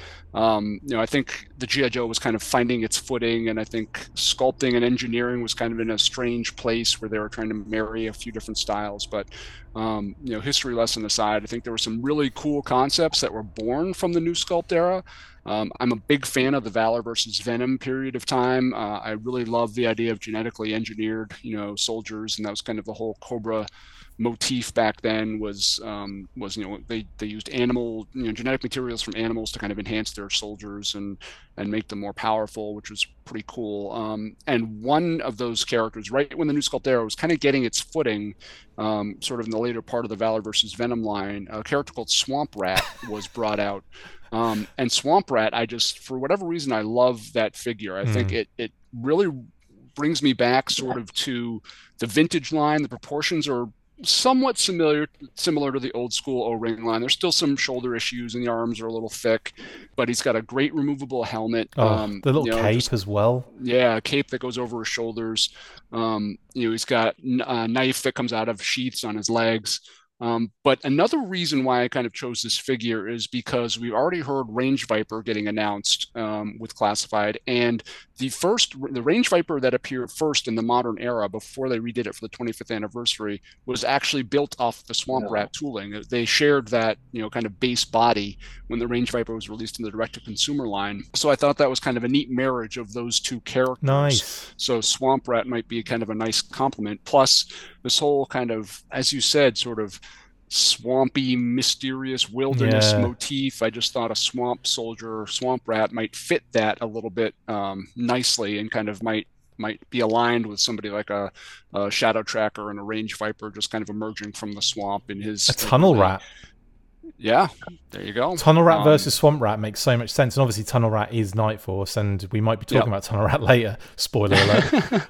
I think the G.I. Joe was kind of finding its footing, and I think sculpting and engineering was kind of in a strange place where they were trying to marry a few different styles. But History lesson aside, I think there were some really cool concepts that were born from the New Sculpt era. I'm a big fan of the Valor versus Venom period of time. I really love the idea of genetically engineered, soldiers, and that was kind of the whole Cobra motif back then. Was they used genetic materials from animals to kind of enhance their soldiers and make them more powerful, which was pretty cool. And one of those characters, right when the New Sculpt era was kind of getting its footing, sort of in the later part of the Valor versus Venom line, a character called Swamp Rat was brought out. And Swamp Rat, for whatever reason, I love that figure. I think it really brings me back sort of to the vintage line. The proportions are somewhat similar to the old school O-ring line. There's still some shoulder issues and the arms are a little thick, but he's got a great removable helmet. The little cape as well. Yeah, a cape that goes over his shoulders. He's got a knife that comes out of sheaths on his legs. But another reason why I kind of chose this figure is because we've already heard Range Viper getting announced with Classified, and the Range Viper that appeared first in the modern era before they redid it for the 25th anniversary was actually built off the Swamp Rat tooling. They shared that kind of base body when the Range Viper was released in the direct-to-consumer line. So I thought that was kind of a neat marriage of those two characters. Nice. So Swamp Rat might be kind of a nice complement. Plus this whole kind of, as you said, sort of swampy, mysterious wilderness motif. I just thought a swamp soldier, Swamp Rat, might fit that a little bit nicely, and kind of might be aligned with somebody like a Shadow Tracker and a Range Viper, just kind of emerging from the swamp in his... A Tunnel Rat. Yeah, there you go. Tunnel Rat versus Swamp Rat makes so much sense. And obviously Tunnel Rat is Night Force, and we might be talking about Tunnel Rat later. Spoiler alert.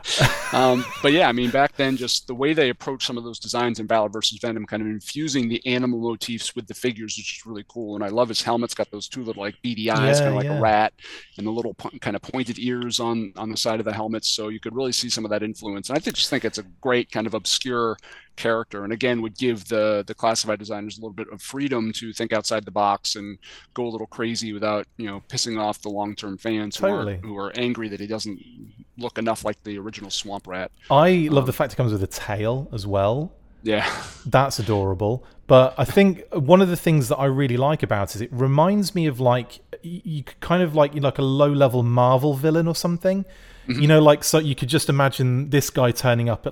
But yeah, I mean, back then, just the way they approached some of those designs in Valor versus Venom, kind of infusing the animal motifs with the figures, which is really cool. And I love his helmet's got those two little beady eyes, kind of like a rat, and the little kind of pointed ears on the side of the helmet. So you could really see some of that influence. And I just think it's a great kind of obscure character, and again would give the Classified designers a little bit of freedom to think outside the box and go a little crazy without pissing off the long-term fans who are angry that he doesn't look enough like the original Swamp Rat. I love the fact it comes with a tail as well. Yeah, that's adorable. But I think one of the things that I really like about it reminds me of you kind of like a low-level Marvel villain or something. Mm-hmm. So you could just imagine this guy turning up at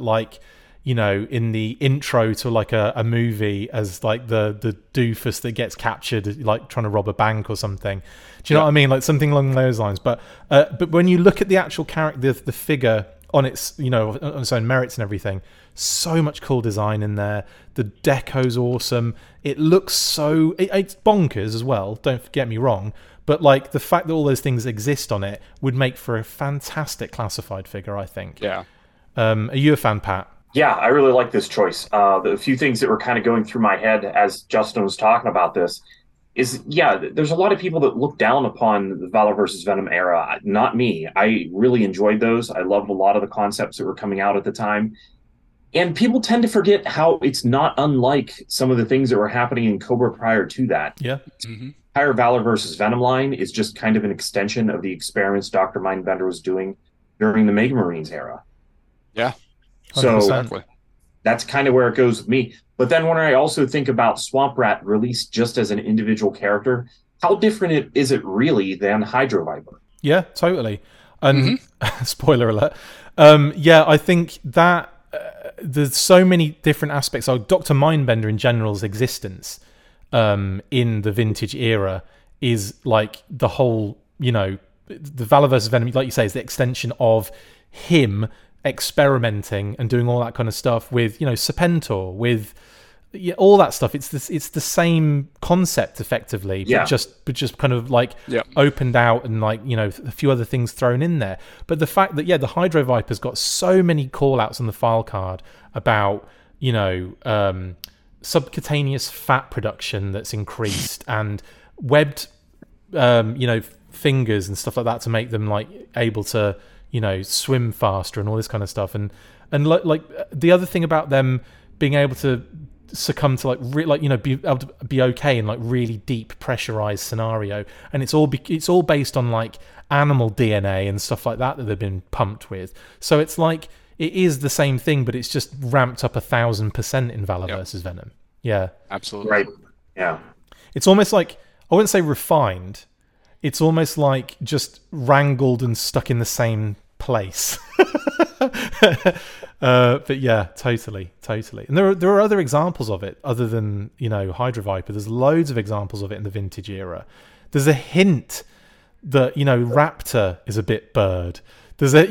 in the intro to a movie as the doofus that gets captured trying to rob a bank or something. Do you know what I mean? Something along those lines. But when you look at the actual character, the figure on its on its own merits and everything, so much cool design in there. The deco's awesome. It looks it's bonkers as well. Don't get me wrong. But the fact that all those things exist on it would make for a fantastic Classified figure, I think. Yeah. Are you a fan, Pat? Yeah, I really like this choice. The few things that were kind of going through my head as Justin was talking about this is, there's a lot of people that look down upon the Valor versus Venom era. Not me. I really enjoyed those. I loved a lot of the concepts that were coming out at the time. And people tend to forget how it's not unlike some of the things that were happening in Cobra prior to that. Yeah. Mm-hmm. The entire Valor versus Venom line is just kind of an extension of the experiments Dr. Mindbender was doing during the Mega Marines era. Yeah. 100%. So that's kind of where it goes with me. But then when I also think about Swamp Rat released just as an individual character, how different is it really than Hydro Viper? Yeah, totally. And spoiler alert. I think that there's so many different aspects. So Dr. Mindbender in general's existence in the vintage era is the whole, the Valor vs. Venom, like you say, is the extension of him experimenting and doing all that kind of stuff with Serpentor, with all that stuff. It's the same concept effectively, but just kind of opened out and a few other things thrown in there. But the fact that the Hydro Viper's got so many call outs on the file card about subcutaneous fat production that's increased and webbed fingers and stuff like that to make them able to swim faster and all this kind of stuff, and the other thing about them being able to succumb to be able to be okay in really deep pressurized scenario, and it's all based on animal DNA and stuff like that they've been pumped with. So it's it is the same thing, but it's just ramped up 1,000% in Valor versus Venom. Yeah, absolutely. Right. Yeah. It's almost like, I wouldn't say refined. It's almost like just wrangled and stuck in the same place. But yeah, totally. And there are other examples of it other than, Hydra Viper. There's loads of examples of it in the vintage era. There's a hint that, Raptor is a bit bird. There's a,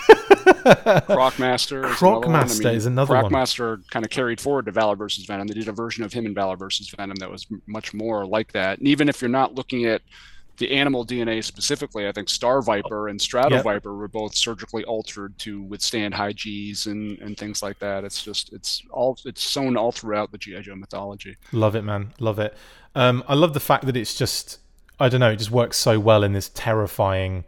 Crocmaster is another one. Crocmaster kind of carried forward to Valor versus Venom. They did a version of him in Valor versus Venom that was much more like that. And even if you're not looking at the animal DNA specifically, I think Star Viper and Strato Viper were both surgically altered to withstand high Gs and things like that. It's sewn all throughout the G.I. Joe mythology. Love it, man. Love it. I love the fact that it's just, I don't know, it just works so well in this terrifying,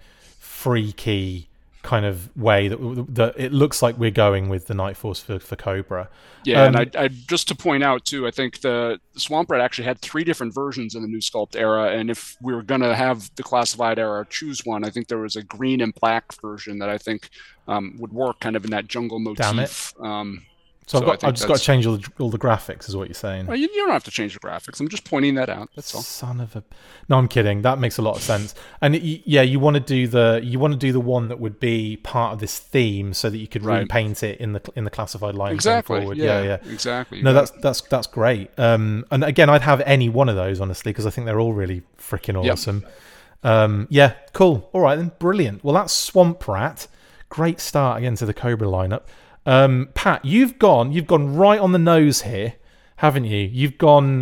freaky kind of way that it looks like we're going with the Night Force for Cobra. Yeah, and I just to point out too, I think the Swamp Rat actually had 3 different versions in the New Sculpt era, and if we were going to have the Classified era choose one, I think there was a green and black version that I think would work kind of in that jungle motif. Damn it. So I've just got to change all the graphics, is what you're saying. Well, you don't have to change the graphics. I'm just pointing that out. That's all. Son of a. No, I'm kidding. That makes a lot of sense. And you want to do the one that would be part of this theme, so that you could repaint it in the classified line. Exactly. Going forward. Yeah. Exactly. No, that's great. And again, I'd have any one of those honestly, because I think they're all really freaking awesome. Yep. Cool. All right then, brilliant. Well, that's Swamp Rat. Great start again to the Cobra lineup. Pat, you've gone right on the nose here, haven't you? You've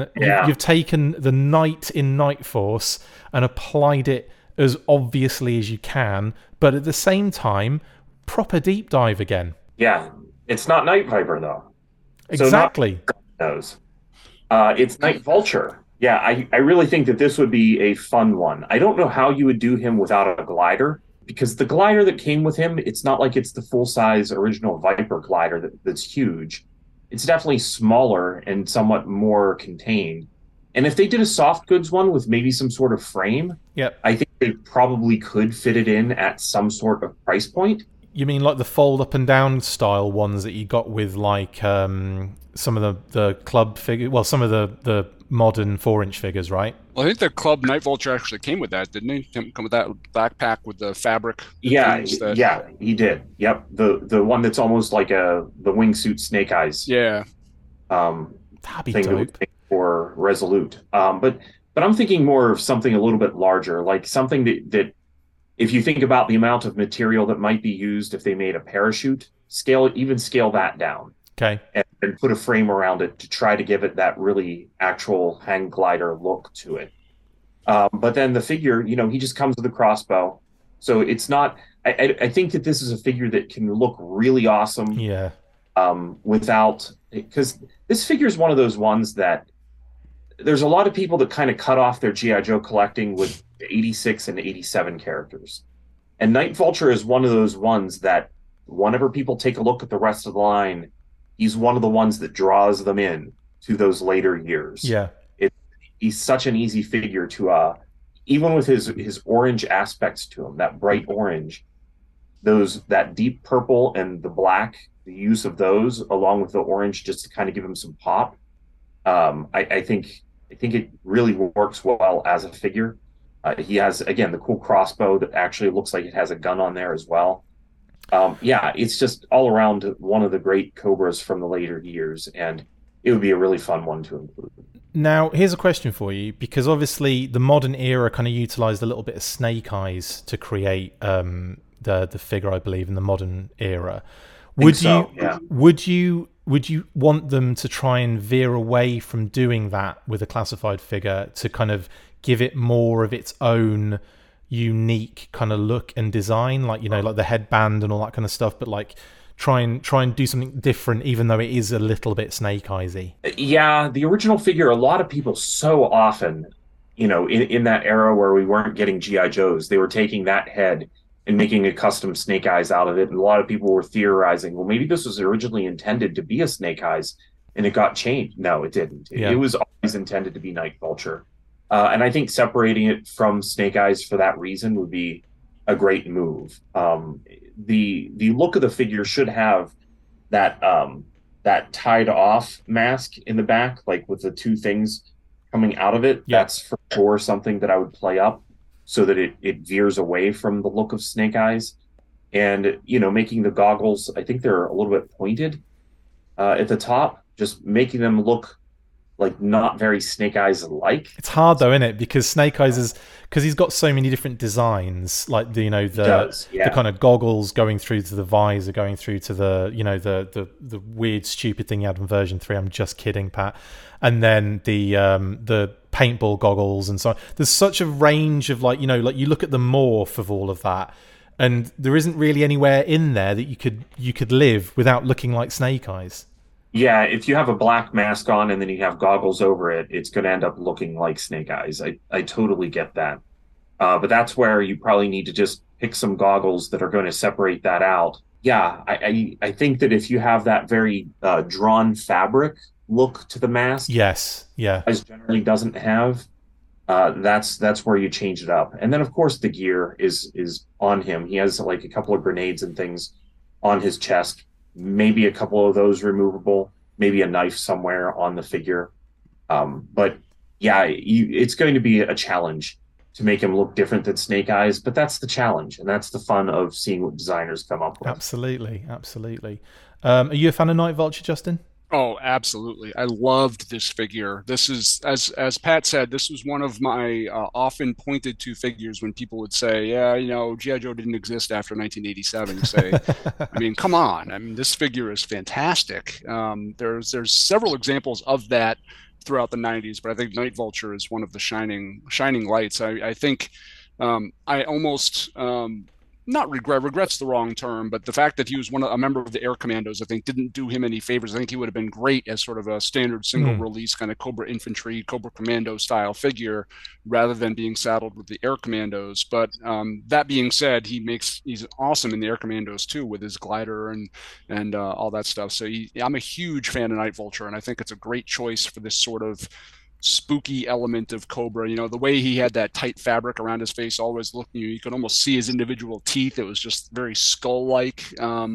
taken the Knight in Night Force and applied it as obviously as you can, but at the same time, proper deep dive again. Yeah, it's not Night Viper though. Exactly. So it's Night Vulture. Yeah, I really think that this would be a fun one. I don't know how you would do him without a glider, because the glider that came with him, it's not like it's the full-size original Viper glider that's huge. It's definitely smaller and somewhat more contained. And if they did a soft goods one with maybe some sort of frame, I think they probably could fit it in at some sort of price point. You mean like the fold up and down style ones that you got with like some of the club figure, well, some of the modern 4-inch figures, right? Well, I think the Club Night Vulture actually came with that, didn't he? Come with that backpack with the fabric. Yeah, he did. Yep, the one that's almost like the wingsuit Snake Eyes. Yeah. That'd be thing dope. For Resolute. But I'm thinking more of something a little bit larger, like something that if you think about the amount of material that might be used if they made a parachute, scale that down. Okay. And put a frame around it to try to give it that really actual hang glider look to it. But then the figure, he just comes with a crossbow. So it's not, I think that this is a figure that can look really awesome. Yeah. Because this figure is one of those ones that there's a lot of people that kind of cut off their G.I. Joe collecting with 86 and 87 characters. And Night Vulture is one of those ones that whenever people take a look at the rest of the line, he's one of the ones that draws them in to those later years. Yeah. He's such an easy figure to, even with his orange aspects to him, that bright orange, that deep purple and the black, the use of those along with the orange just to kind of give him some pop. I think it really works well as a figure. He has, again, the cool crossbow that actually looks like it has a gun on there as well. It's just all around one of the great Cobras from the later years, and it would be a really fun one to include. Now, here's a question for you, because obviously the modern era kind of utilized a little bit of Snake Eyes to create the figure, I believe, in the modern era. Would you want them to try and veer away from doing that with a classified figure to kind of give it more of its own unique kind of look and design, like like the headband and all that kind of stuff, but like try and do something different, even though it is a little bit Snake Eyesy? Yeah, the original figure, a lot of people so often, in that era where we weren't getting G.I. Joes, they were taking that head and making a custom Snake Eyes out of it. And a lot of people were theorizing, well, maybe this was originally intended to be a Snake Eyes and it got changed. No, it didn't. It was always intended to be Night Vulture. And I think separating it from Snake Eyes for that reason would be a great move. The look of the figure should have that that tied off mask in the back, like with the two things coming out of it. Yeah. That's for sure something that I would play up so that it veers away from the look of Snake Eyes. And making the goggles, I think they're a little bit pointed at the top, just making them look like not very Snake Eyes like. It's hard though, isn't it? Because Snake Eyes is, because he's got so many different designs, like the the kind of goggles going through to the visor, going through to the the weird stupid thing you had in version 3. I'm just kidding, Pat. And then the paintball goggles and so on. There's such a range of like you look at the morph of all of that, and there isn't really anywhere in there that you could live without looking like Snake Eyes. Yeah, if you have a black mask on and then you have goggles over it, it's going to end up looking like Snake Eyes. I totally get that. But that's where you probably need to just pick some goggles that are going to separate that out. Yeah, I think that if you have that very drawn fabric look to the mask, yes, yeah, Eyes generally doesn't have, that's where you change it up. And then of course the gear is on him. He has like a couple of grenades and things on his chest. Maybe a couple of those removable, maybe a knife somewhere on the figure. But yeah, it's going to be a challenge to make him look different than Snake Eyes, but that's the challenge, and that's the fun of seeing what designers come up with. Absolutely, absolutely. Are you a fan of Night Vulture, Justin? Oh, absolutely. I loved this figure. This is, as Pat said, this was one of my often pointed to figures when people would say, yeah, G.I. Joe didn't exist after 1987. You say, I mean, come on. I mean, this figure is fantastic. There's several examples of that throughout the 90s, but I think Night Vulture is one of the shining lights. I think I almost... not regret's the wrong term, but the fact that he was a member of the Air Commandos, I think, didn't do him any favors. I think he would have been great as sort of a standard single release kind of Cobra Infantry, Cobra Commando style figure, rather than being saddled with the Air Commandos. But that being said, he's awesome in the Air Commandos too, with his glider and all that stuff. So I'm a huge fan of Night Vulture, and I think it's a great choice for this sort of spooky element of Cobra. The way he had that tight fabric around his face, always looking, you could almost see his individual teeth. It was just very skull-like.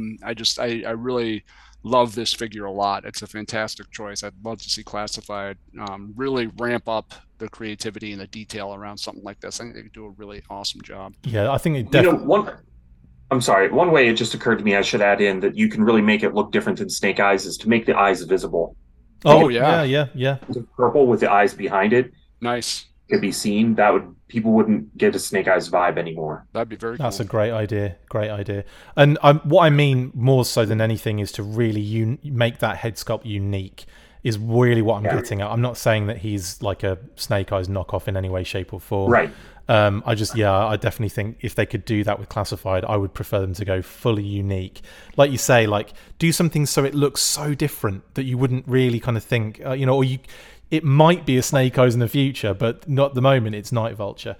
I really love this figure a lot. It's a fantastic choice. I'd love to see Classified really ramp up the creativity and the detail around something like this. I think they could do a really awesome job. Yeah, I think it definitely... I'm sorry. One way it just occurred to me, I should add in that you can really make it look different than Snake Eyes is to make the eyes visible. Oh yeah. Purple with the eyes behind it. Nice. Could be seen. People wouldn't get a Snake Eyes vibe anymore. That'd be very cool. That's a great idea. Great idea. And what I mean more so than anything is to really make that head sculpt unique. Is really what I'm getting at. I'm not saying that he's like a Snake Eyes knockoff in any way, shape, or form. Right. I definitely think if they could do that with Classified, I would prefer them to go fully unique. Like you say, like do something so it looks so different that you wouldn't really kind of think, it might be a Snake Eyes in the future, but not at the moment. It's Night Vulture.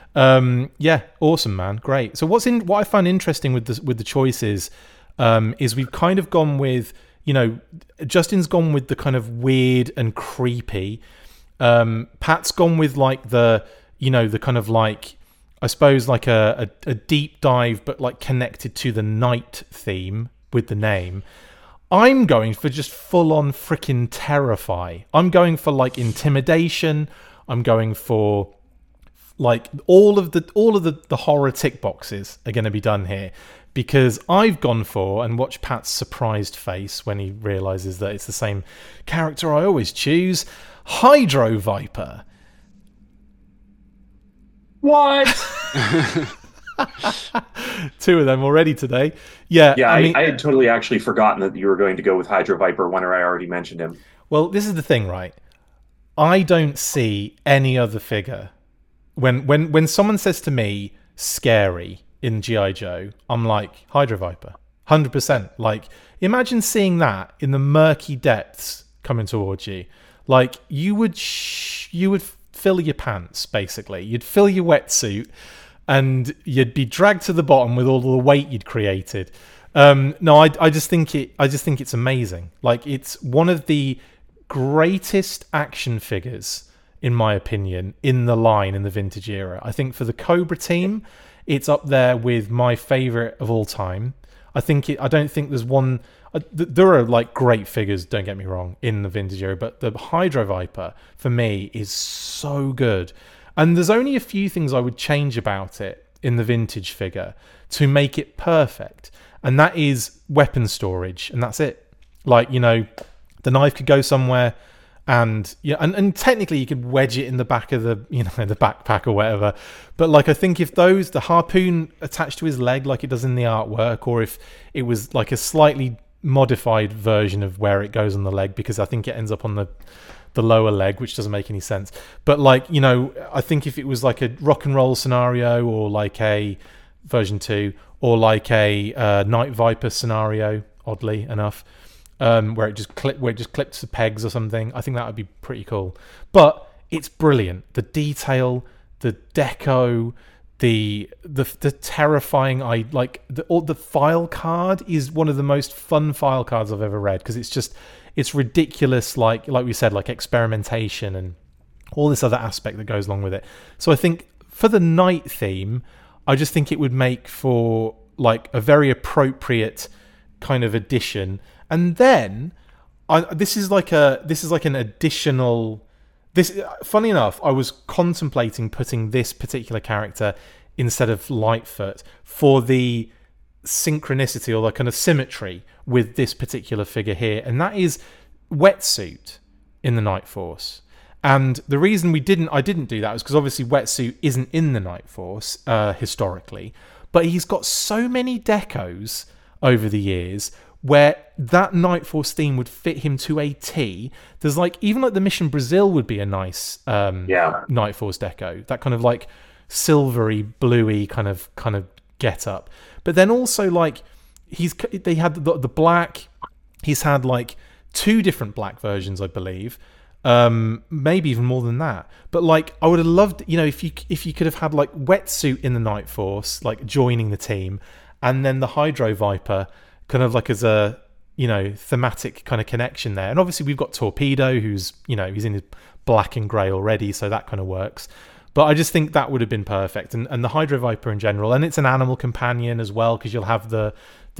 Awesome, man, great. So what I find interesting with the choices is we've kind of gone with, Justin's gone with the kind of weird and creepy. Pat's gone with like the kind of like, I suppose like a deep dive, but like connected to the night theme with the name. I'm going for just full on freaking terrify. I'm going for like intimidation. I'm going for like all of the horror tick boxes are going to be done here, because I've gone for, and watch Pat's surprised face when he realizes that it's the same character I always choose, Hydro Viper. What? Two of them already today. Yeah, I had totally actually forgotten that you were going to go with Hydro Viper when I already mentioned him. Well, this is the thing, right? I don't see any other figure. When someone says to me, scary in G.I. Joe, I'm like, Hydro Viper. 100%. Like, imagine seeing that in the murky depths coming towards you. Like, you would fill your pants, basically. You'd fill your wetsuit, and you'd be dragged to the bottom with all the weight you'd created. I just think it's amazing. Like, it's one of the greatest action figures, in my opinion, in the line in the vintage era. I think for the Cobra team, it's up there with my favorite of all time. I don't think there's one. There are like great figures, don't get me wrong, in the vintage era, but the Hydro Viper for me is so good. And there's only a few things I would change about it in the vintage figure to make it perfect, and that is weapon storage, and that's it. Like, you know, the knife could go somewhere, and yeah, and technically you could wedge it in the back of the, you know, the backpack or whatever. But like, I think if the harpoon attached to his leg like it does in the artwork, or if it was like a slightly modified version of where it goes on the leg, because I think it ends up on the lower leg, which doesn't make any sense. But like, you know, I think if it was like a rock and roll scenario, or like a version 2, or like a Night Viper scenario, oddly enough, where it just clips the pegs or something, I think that would be pretty cool. But it's brilliant. The detail, the deco, the terrifying, the file card is one of the most fun file cards I've ever read, because it's ridiculous, like we said, like experimentation and all this other aspect that goes along with it. So I think for the night theme, I just think it would make for like a very appropriate kind of addition. And then this is like an additional. Funny enough, I was contemplating putting this particular character instead of Lightfoot for the synchronicity, or the kind of symmetry with this particular figure here, and that is Wetsuit in the Night Force. And the reason I didn't do that was because obviously Wetsuit isn't in the Night Force historically, but he's got so many decos over the years where that Night Force theme would fit him to a T. There's like, even like the Mission Brazil would be a nice Night Force deco, that kind of like silvery, bluey kind of get up. But then also like they had the black. He's had like 2 different black versions, I believe. Maybe even more than that. But like, I would have loved, you know, if you could have had like Wetsuit in the Night Force, like joining the team, and then the Hydro Viper kind of like as a, you know, thematic kind of connection there. And obviously we've got Torpedo, who's, you know, he's in his black and grey already, so that kind of works. But I just think that would have been perfect. And the Hydro Viper in general, and it's an animal companion as well, because you'll have the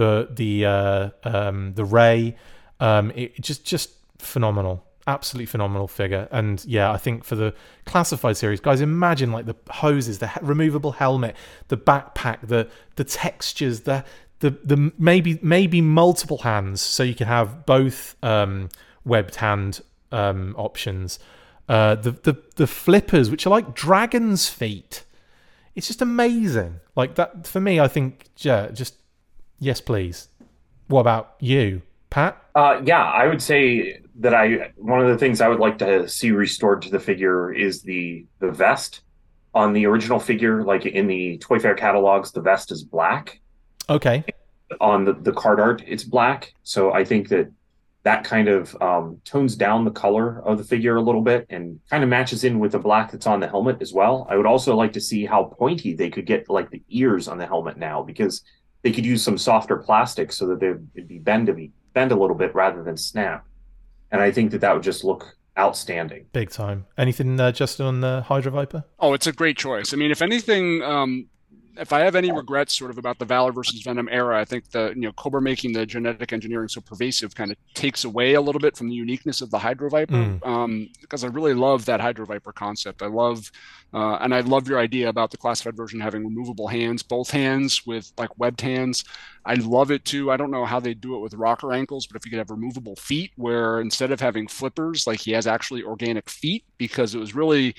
Ray. It just phenomenal. Absolutely phenomenal figure. And yeah, I think for the classified series, guys, imagine like the hoses, the removable helmet, the backpack, the textures, the maybe multiple hands, so you can have both webbed hand options. The flippers, which are like dragon's feet. It's just amazing. Like that for me, I think, yeah, just yes, please. What about you, Pat? Yeah, I would say that one of the things I would like to see restored to the figure is the vest. On the original figure, like in the Toy Fair catalogs, the vest is black. Okay. On the card art, it's black. So I think that kind of tones down the color of the figure a little bit and kind of matches in with the black that's on the helmet as well. I would also like to see how pointy they could get like the ears on the helmet now, because they could use some softer plastic so that it'd be bend a little bit rather than snap. And I think that would just look outstanding. Big time. Anything, Justin, on the Hydro Viper? Oh, it's a great choice. I mean, if anything, if I have any regrets sort of about the Valor versus Venom era, I think Cobra making the genetic engineering so pervasive kind of takes away a little bit from the uniqueness of the Hydro Viper. Because I really love that Hydro Viper concept. I love your idea about the classified version having removable hands, both hands with like webbed hands. I love it too. I don't know how they do it with rocker ankles, but if you could have removable feet, where instead of having flippers, like he has actually organic feet, because it was really,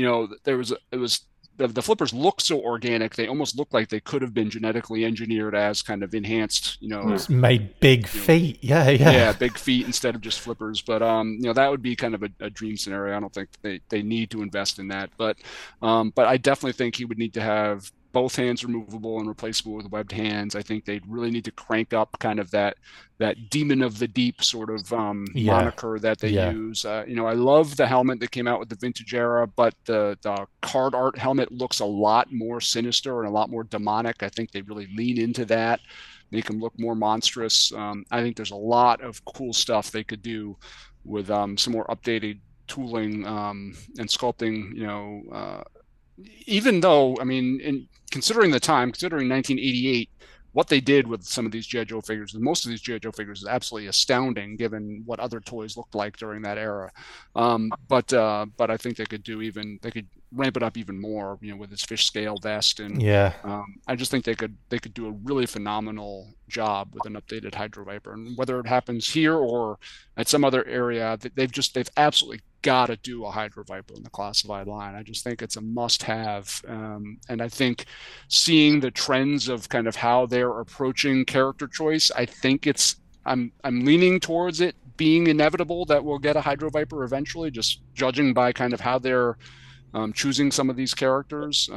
the flippers look so organic, they almost look like they could have been genetically engineered as kind of enhanced, made big feet. Yeah, big feet instead of just flippers. But that would be kind of a dream scenario. I don't think they need to invest in that, but I definitely think he would need to have both hands removable and replaceable with webbed hands. I think they'd really need to crank up kind of that Demon of the Deep sort of moniker that they use. I love the helmet that came out with the vintage era, but the card art helmet looks a lot more sinister and a lot more demonic. I think they really lean into that, make him look more monstrous. I think there's a lot of cool stuff they could do with some more updated tooling and sculpting, even though, I mean, considering the time, considering 1988, what they did with some of these G.I. Joe figures, most of these G.I. Joe figures, is absolutely astounding given what other toys looked like during that era. But I think they could ramp it up even more, with this fish scale vest, and Yeah. I just think they could do a really phenomenal job with an updated Hydro Viper. And whether it happens here or at some other area, they've absolutely got to do a Hydro Viper in the classified line. I just think it's a must-have, and I think seeing the trends of kind of how they're approaching character choice, I think I'm leaning towards it being inevitable that we'll get a Hydro Viper eventually, just judging by kind of how they're choosing some of these characters.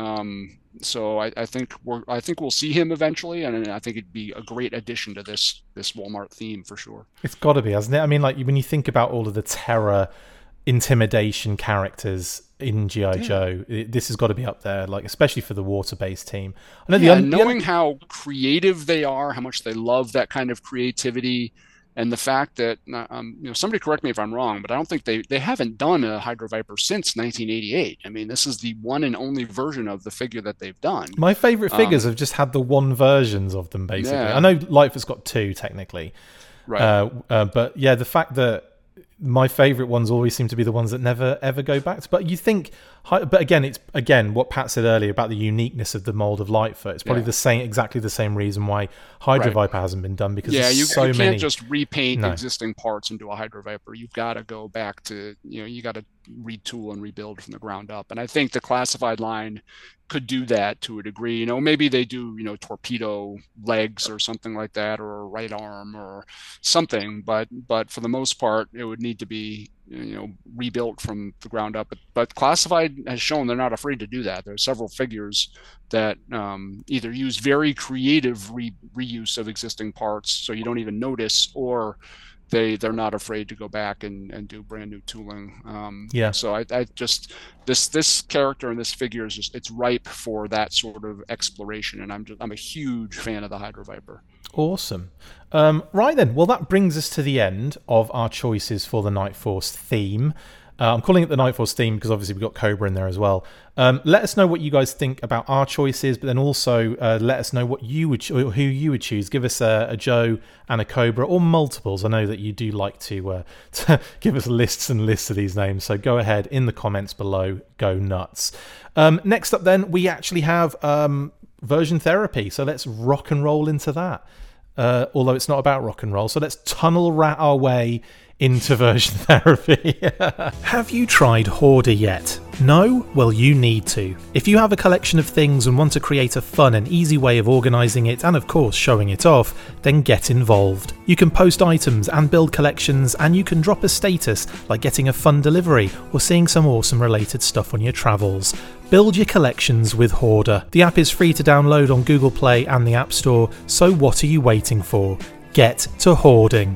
So I think we'll see him eventually, and I think it'd be a great addition to this Walmart theme for sure. It's got to be, hasn't it? I mean, like when you think about all of the terror, intimidation characters in G.I. Joe, this has got to be up there, like especially for the water-based team. I know knowing how creative they are, how much they love that kind of creativity, and the fact that somebody correct me if I'm wrong, but I don't think they haven't done a Hydro Viper since 1988. I mean, this is the one and only version of the figure that they've done. My favorite figures have just had the one versions of them, basically. Yeah. I know Life has got two technically, right? But yeah, the fact that my favorite ones always seem to be the ones that never ever go back to. But you think, but again, it's what Pat said earlier about the uniqueness of the mold of Lightfoot. It's probably exactly the same reason why Hydro Viper hasn't been done, because you can't just repaint existing parts into a Hydro Viper. You've got to go back to, you got to retool and rebuild from the ground up. And I think the classified line could do that to a degree. Maybe they do, torpedo legs or something like that, or a right arm or something. But for the most part, it would need to be, rebuilt from the ground up. But classified has shown they're not afraid to do that. There's several figures that either use very creative reuse of existing parts, so you don't even notice, or they're not afraid to go back and do brand new tooling. So I just this character and this figure is just, it's ripe for that sort of exploration, and I'm a huge fan of the Hydro Viper. Awesome. Right then, well, that brings us to the end of our choices for the Night Force theme. I'm calling it the Night Force theme because obviously we've got Cobra in there as well. Let us know what you guys think about our choices, but then also let us know what you would who you would choose. Give us a Joe and a Cobra, or multiples. I know that you do like to give us lists and lists of these names, so go ahead in the comments below. Go nuts. Next up then, we actually have version therapy, so let's rock and roll into that. Although it's not about rock and roll, so let's tunnel rat our way into version therapy. Have you tried Hoarder yet? No? Well, you need to. If you have a collection of things and want to create a fun and easy way of organising it, and of course showing it off, then get involved. You can post items and build collections, and you can drop a status like getting a fun delivery or seeing some awesome related stuff on your travels. Build your collections with Hoarder. The app is free to download on Google Play and the App Store, so what are you waiting for? Get to hoarding.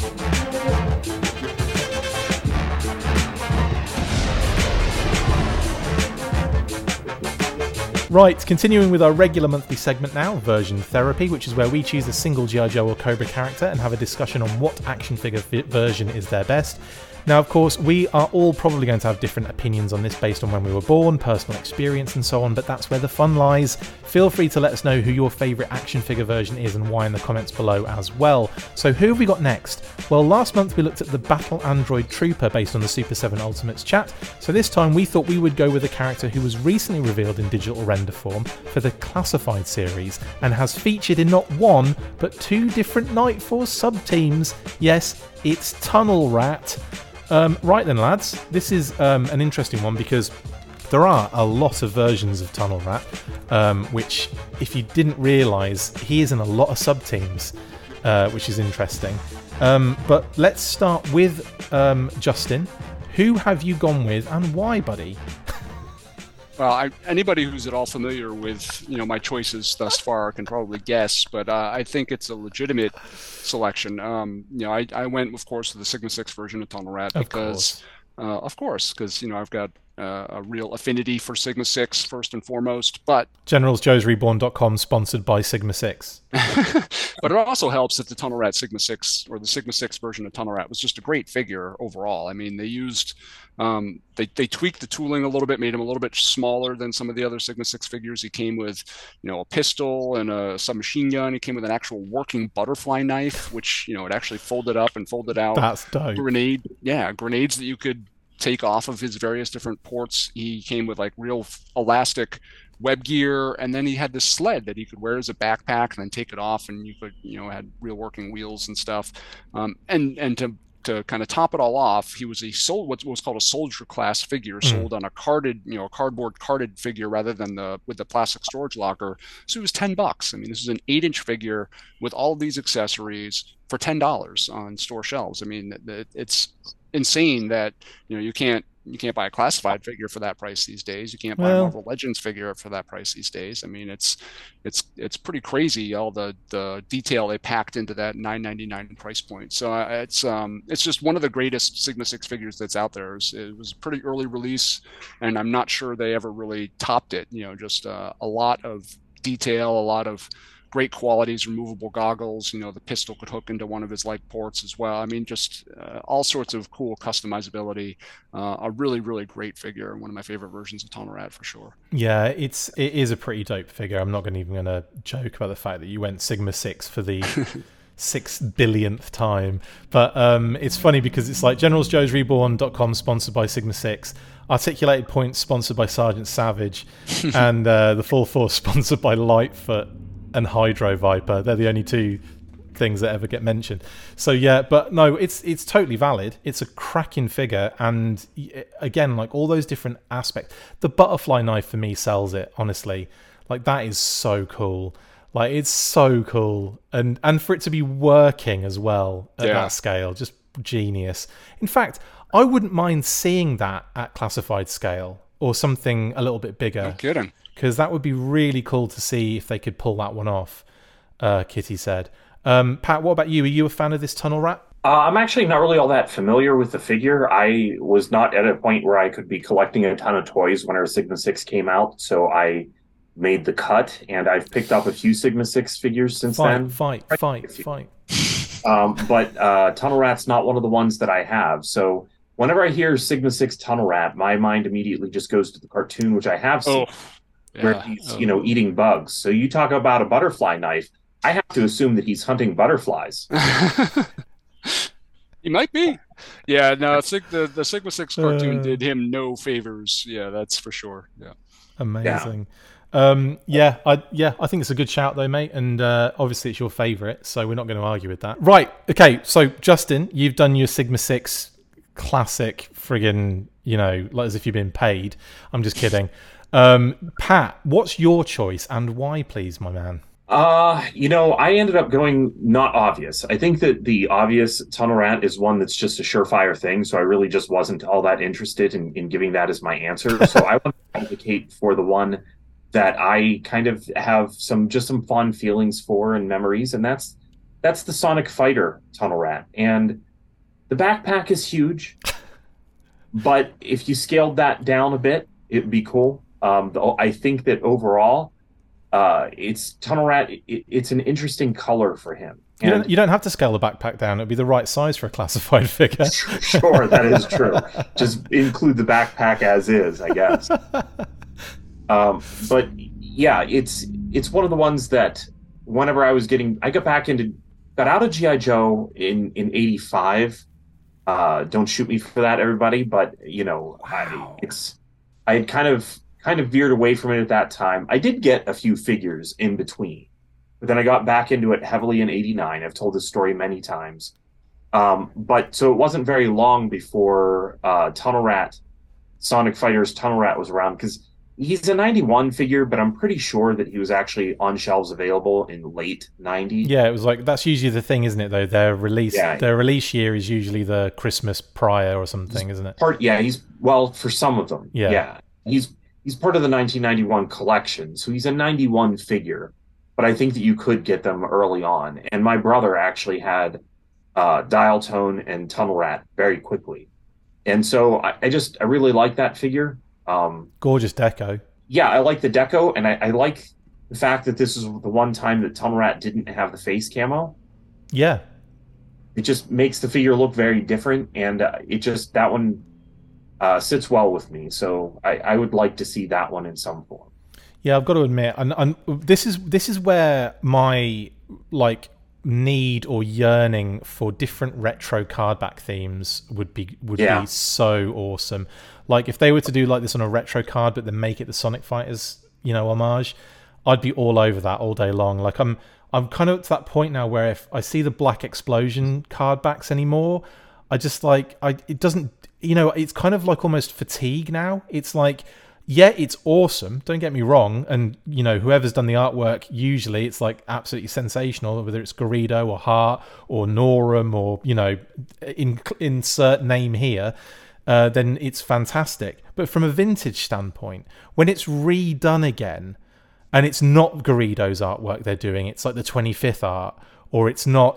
Right, continuing with our regular monthly segment now, Version Therapy, which is where we choose a single G.I. Joe or Cobra character and have a discussion on what action figure version is their best. Now, of course, we are all probably going to have different opinions on this based on when we were born, personal experience and so on, but that's where the fun lies. Feel free to let us know who your favourite action figure version is and why in the comments below as well. So who have we got next? Well, last month we looked at the Battle Android Trooper based on the Super 7 Ultimates chat, so this time we thought we would go with a character who was recently revealed in digital render form for the Classified series and has featured in not one, but two different Night Force sub-teams. Yes, it's Tunnel Rat. Right then, lads, this is an interesting one because there are a lot of versions of Tunnel Rat, which, if you didn't realise, he is in a lot of sub-teams, which is interesting. But let's start with Justin. Who have you gone with and why, buddy? Well, anybody who's at all familiar with my choices thus far can probably guess, but I think it's a legitimate selection. I went, of course, to the Sigma 6 version of Tunnel Rat because, I've got a real affinity for Sigma 6 first and foremost, but GeneralsJoesReborn.com sponsored by Sigma 6. but it also helps that the Tunnel Rat Sigma 6 or the Sigma 6 version of Tunnel Rat was just a great figure overall. I mean, they used they tweaked the tooling a little bit, made him a little bit smaller than some of the other Sigma 6 figures. He came with, a pistol and a submachine gun. He came with an actual working butterfly knife, which, it actually folded up and folded out. That's dope. Grenades that you could take off of his various different ports. He came with like real elastic web gear, and then he had this sled that he could wear as a backpack and then take it off, and you could, had real working wheels and stuff. And to kind of top it all off, he was what was called a soldier class figure, sold on a cardboard carded figure rather than with the plastic storage locker. So it was $10. I mean, this is an 8-inch figure with all of these accessories for $10 on store shelves. I mean, it's insane that you can't buy a classified figure for that price these days. You can't buy a Marvel Legends figure for that price these days. I mean, it's pretty crazy, all the detail they packed into that $9.99 price point. So it's just one of the greatest Sigma 6 figures that's out there. It was a pretty early release, and I'm not sure they ever really topped it. Just a lot of detail, a lot of great qualities, removable goggles. The pistol could hook into one of his leg ports as well. I mean, just all sorts of cool customizability. A really, really great figure, and one of my favorite versions of Tunnel Rat for sure. Yeah, it is a pretty dope figure. I'm not even going to joke about the fact that you went Sigma 6 for the 6 billionth time. But it's funny because it's like GeneralsJoesReborn.com sponsored by Sigma 6, Articulated Points sponsored by Sergeant Savage, and the Full Force sponsored by Lightfoot and Hydro Viper. They're the only two things that ever get mentioned. So yeah, but no, it's totally valid. It's a cracking figure, and again, like all those different aspects. The butterfly knife for me sells it, honestly. Like that is so cool. Like it's so cool, and for it to be working as well at that scale, just genius. In fact, I wouldn't mind seeing that at classified scale or something a little bit bigger. No kidding. Because that would be really cool to see if they could pull that one off, Kitty said. Pat, what about you? Are you a fan of this Tunnel Rat? I'm actually not really all that familiar with the figure. I was not at a point where I could be collecting a ton of toys when our Sigma 6 came out, so I made the cut, and I've picked up a few Sigma 6 figures since then. Fight. But Tunnel Rat's not one of the ones that I have, so whenever I hear Sigma 6 Tunnel Rat, my mind immediately just goes to the cartoon, which I have seen. Where he's, eating bugs. So you talk about a butterfly knife. I have to assume that he's hunting butterflies. He might be. Yeah, no, the Sigma 6 cartoon did him no favors. Yeah, that's for sure. Yeah. Amazing. Yeah. I think it's a good shout though, mate. And obviously it's your favourite, so we're not going to argue with that. Right. Okay. So Justin, you've done your Sigma 6 classic friggin', like as if you've been paid. I'm just kidding. Pat, what's your choice and why, please, my man? I ended up going not obvious. I think that the obvious Tunnel Rat is one that's just a surefire thing, so I really just wasn't all that interested in giving that as my answer. So I want to advocate for the one that I kind of have some fun feelings for and memories, and that's the Sonic Fighter Tunnel Rat. And the backpack is huge, but if you scaled that down a bit, it'd be cool. I think that overall, it's Tunnel Rat. It's an interesting color for him. You don't have to scale the backpack down. It'd be the right size for a classified figure. Sure, that is true. Just include the backpack as is, I guess. But yeah, it's one of the ones that whenever I got out of G.I. Joe in 85. Don't shoot me for that, everybody. But wow. I had kind of veered away from it at that time. I did get a few figures in between, but then I got back into it heavily in 89. I've told this story many times. But so it wasn't very long before Sonic Fighter's Tunnel Rat was around, because he's a 91 figure, but I'm pretty sure that he was actually on shelves available in late 90. Yeah, it was like, that's usually the thing, isn't it, though? Their release year is usually the Christmas prior or something, isn't it? For some of them. Yeah. He's part of the 1991 collection, so he's a 91 figure, but I think that you could get them early on. And my brother actually had Dial Tone and Tunnel Rat very quickly. And so I really like that figure. Gorgeous deco. Yeah, I like the deco, and I like the fact that this is the one time that Tunnel Rat didn't have the face camo. Yeah. It just makes the figure look very different, and that one sits well with me. So I would like to see that one in some form. Yeah, I've got to admit, and this is where my like need or yearning for different retro card back themes would be so awesome. Like if they were to do like this on a retro card, but then make it the Sonic Fighters, homage, I'd be all over that all day long. Like I'm kind of to that point now where if I see the Black Explosion card backs anymore, I just it doesn't, it's kind of like almost fatigue now. It's like, yeah, it's awesome. Don't get me wrong. And, whoever's done the artwork, usually it's like absolutely sensational, whether it's Garrido or Hart or Norum or, insert name here, then it's fantastic. But from a vintage standpoint, when it's redone again, and it's not Garrido's artwork they're doing, it's like the 25th art, or it's not,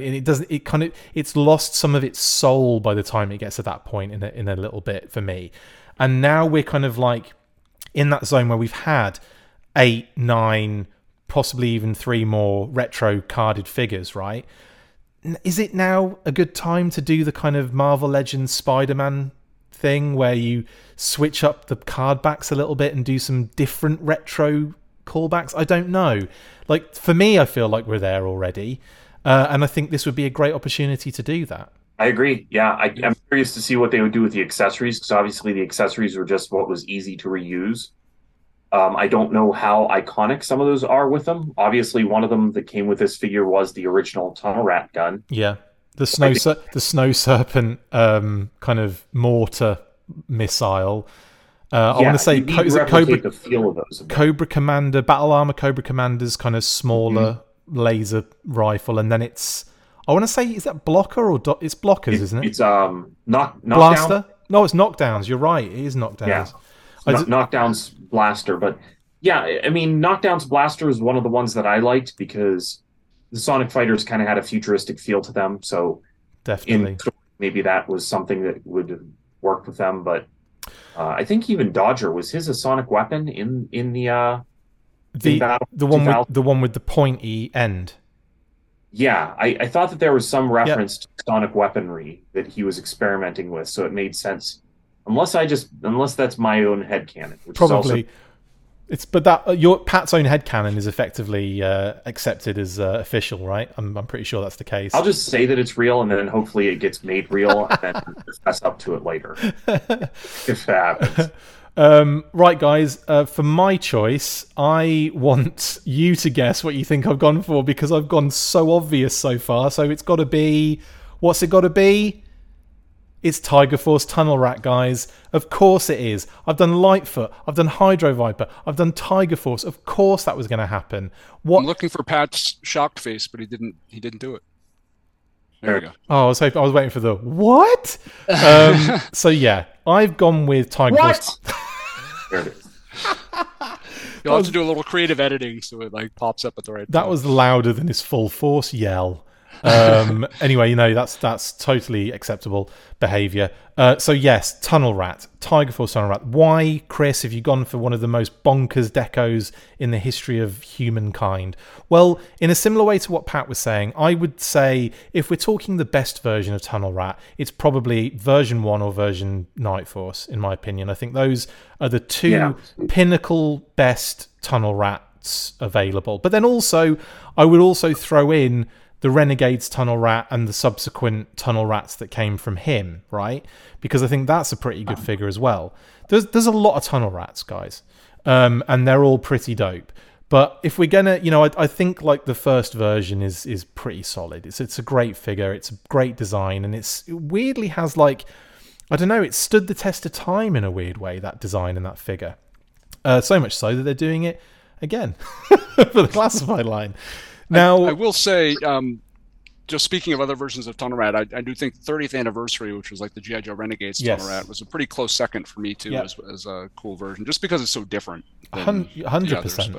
it's lost some of its soul by the time it gets to that point in a little bit for me. And now we're kind of like in that zone where we've had 8, 9, possibly even 3 more retro carded figures, right? Is it now a good time to do the kind of Marvel Legends Spider-Man thing where you switch up the card backs a little bit and do some different retro callbacks? I don't know. Like for me, I feel like we're there already, and I think this would be a great opportunity to do that. I agree. Yeah, I'm curious to see what they would do with the accessories, because obviously the accessories were just what was easy to reuse. I don't know how iconic some of those are with them. Obviously, one of them that came with this figure was the original Tunnel Rat gun. Yeah, the snow serpent kind of mortar missile. I want to say is it Cobra? The feel of those Cobra Commander, Battle Armor Cobra Commander's kind of smaller laser rifle, and then it's. I want to say, is that Blocker or it's Blockers, isn't it? It's Blaster. No, it's Knockdowns. You're right. It is Knockdowns. Yeah, Knockdowns Blaster. But yeah, I mean, Knockdowns Blaster is one of the ones that I liked because the Sonic Fighters kind of had a futuristic feel to them. So definitely, maybe that was something that would work with them. But I think even Dodger, was his a sonic weapon in the one with the pointy end. Yeah, I thought that there was some reference to sonic weaponry that he was experimenting with, so it made sense. Unless that's my own headcanon. Probably. But that your Pat's own headcanon is effectively accepted as official, right? I'm pretty sure that's the case. I'll just say that it's real, and then hopefully it gets made real, and then fess up to it later. If that happens. Right, guys, for my choice, I want you to guess what you think I've gone for, because I've gone so obvious so far. So it's got to be... What's it got to be? It's Tiger Force Tunnel Rat, guys. Of course it is. I've done Lightfoot. I've done Hydro Viper. I've done Tiger Force. Of course that was going to happen. I'm looking for Pat's shocked face, but he didn't do it. There we go. Oh, I was waiting for the what? So yeah, I've gone with Tiger Force. There it is. You'll have to do a little creative editing so it like pops up at the right time. That was louder than his full force yell. Anyway, that's totally acceptable behavior. So yes, Tunnel Rat, Tiger Force Tunnel Rat. Why, Chris, have you gone for one of the most bonkers decos in the history of humankind? Well, in a similar way to what Pat was saying, I would say if we're talking the best version of Tunnel Rat, it's probably version 1 or version Night Force, in my opinion. I think those are the two pinnacle best Tunnel Rats available. But then also, I would also throw in the Renegades Tunnel Rat and the subsequent Tunnel Rats that came from him, right? Because I think that's a pretty good figure as well. There's a lot of Tunnel Rats, guys, and they're all pretty dope. But if we're gonna, I think like the first version is pretty solid. It's a great figure. It's a great design, and it weirdly has like, I don't know, it stood the test of time in a weird way, that design and that figure. So much so that they're doing it again for the classified line. Now, I will say, just speaking of other versions of Tunnel Rat, I do think 30th Anniversary, which was like the G.I. Joe Renegades Tunnel Rat, was a pretty close second for me too, as a cool version, just because it's so different. 100%.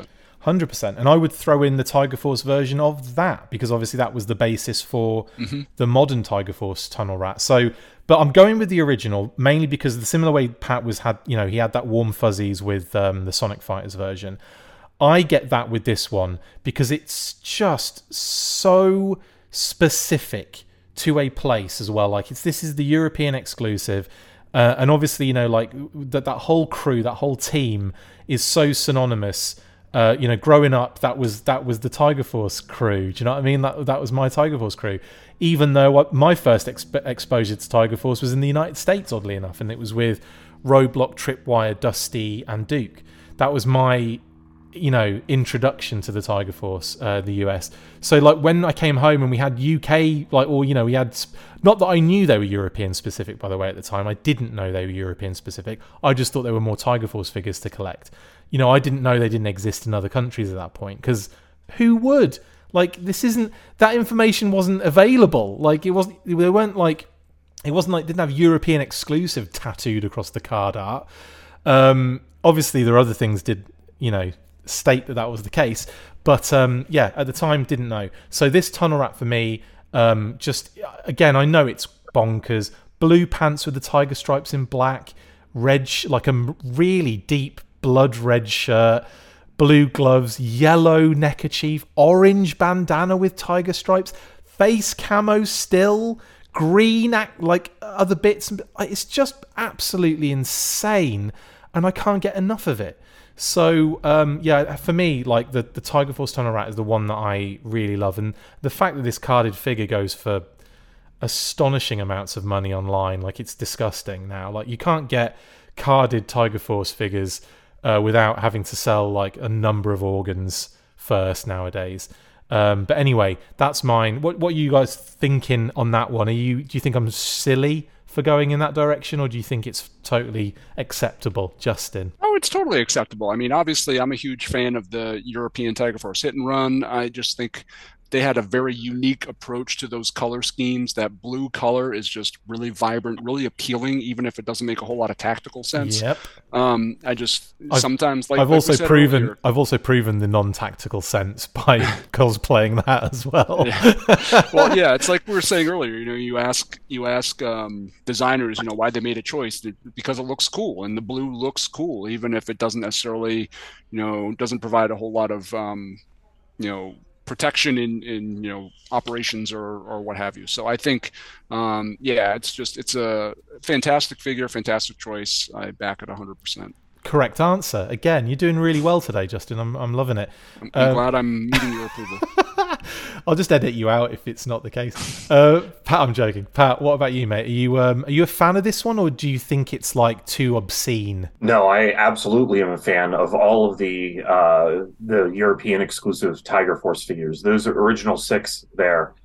100%. And I would throw in the Tiger Force version of that, because obviously that was the basis for the modern Tiger Force Tunnel Rat. So, but I'm going with the original mainly because the similar way Pat had, he had that warm fuzzies with the Sonic Fighters version. I get that with this one because it's just so specific to a place as well. Like this is the European exclusive. And obviously, like that whole crew, that whole team is so synonymous. Growing up, that was the Tiger Force crew. Do you know what I mean? That was my Tiger Force crew. Even though my first exposure to Tiger Force was in the United States, oddly enough, and it was with Roadblock, Tripwire, Dusty, and Duke. That was my, introduction to the Tiger Force, the US. So like when I came home and we had UK, we had, not that I knew they were European specific, by the way, at the time. I didn't know they were European specific. I just thought there were more Tiger Force figures to collect. I didn't know they didn't exist in other countries at that point, because who would? Like, that information wasn't available. Like, it wasn't like, didn't have European exclusive tattooed across the card art. Obviously there are other things did, state that was the case, but at the time didn't know. So this Tunnel Rat for me, just again, I know it's bonkers. Blue pants with the tiger stripes in black, red, like a really deep blood red shirt, blue gloves, yellow neckerchief, orange bandana with tiger stripes, face camo still, green like other bits. It's just absolutely insane, and I can't get enough of it. So for me, like the Tiger Force Tunnel Rat is the one that I really love, and the fact that this carded figure goes for astonishing amounts of money online, like it's disgusting now. Like you can't get carded Tiger Force figures without having to sell like a number of organs first nowadays. But anyway, that's mine. What are you guys thinking on that one? Do you think I'm silly for going in that direction, or do you think it's totally acceptable, Justin? Oh, it's totally acceptable. I mean, obviously, I'm a huge fan of the European Tiger Force Hit and Run. I just think they had a very unique approach to those color schemes. That blue color is just really vibrant, really appealing, even if it doesn't make a whole lot of tactical sense. Yep. I've also proven the non-tactical sense by cosplaying that as well. Yeah. Well, yeah, it's like we were saying earlier. You ask designers, why they made a choice, because it looks cool, and the blue looks cool, even if it doesn't necessarily, doesn't provide a whole lot of, protection in operations or what have you. So I think it's a fantastic figure, fantastic choice. I back it 100%. Correct answer. Again, you're doing really well today, Justin. I'm loving it. I'm glad I'm meeting your approval. I'll just edit you out if it's not the case. Pat, I'm joking. Pat, what about you, mate? Are you a fan of this one, or do you think it's like too obscene? No, I absolutely am a fan of all of the European exclusive Tiger Force figures. Those original 6 there.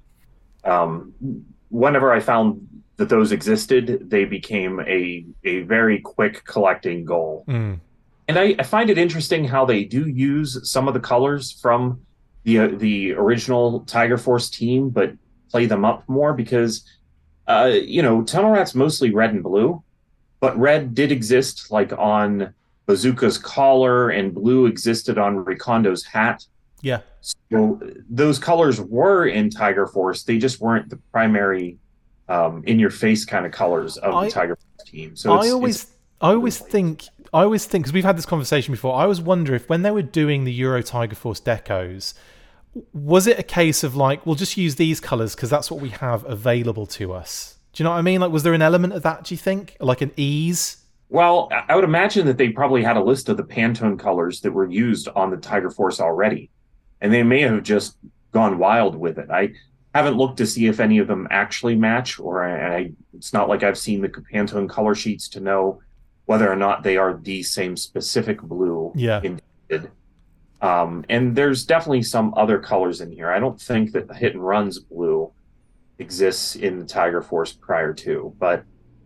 Whenever I found that those existed, they became a very quick collecting goal. And I find it interesting how they do use some of the colors from the original Tiger Force team, but play them up more, because Tunnel Rat's mostly red and blue, but red did exist like on Bazooka's collar, and blue existed on Ricondo's hat. Yeah. So those colors were in Tiger Force. They just weren't the primary in your face kind of colors of the Tiger Force team. So I always think, because we've had this conversation before, I always wonder if when they were doing the Euro Tiger Force decos, was it a case of like, we'll just use these colors because that's what we have available to us? Do you know what I mean? Like, was there an element of that, do you think? Like an ease? Well, I would imagine that they probably had a list of the Pantone colors that were used on the Tiger Force already, and they may have just gone wild with it. I haven't looked to see if any of them actually match, it's not like I've seen the Pantone color sheets to know whether or not they are the same specific blue. Yeah. Intended. And there's definitely some other colors in here. I don't think that the Hit and Run's blue exists in the Tiger Force prior to, but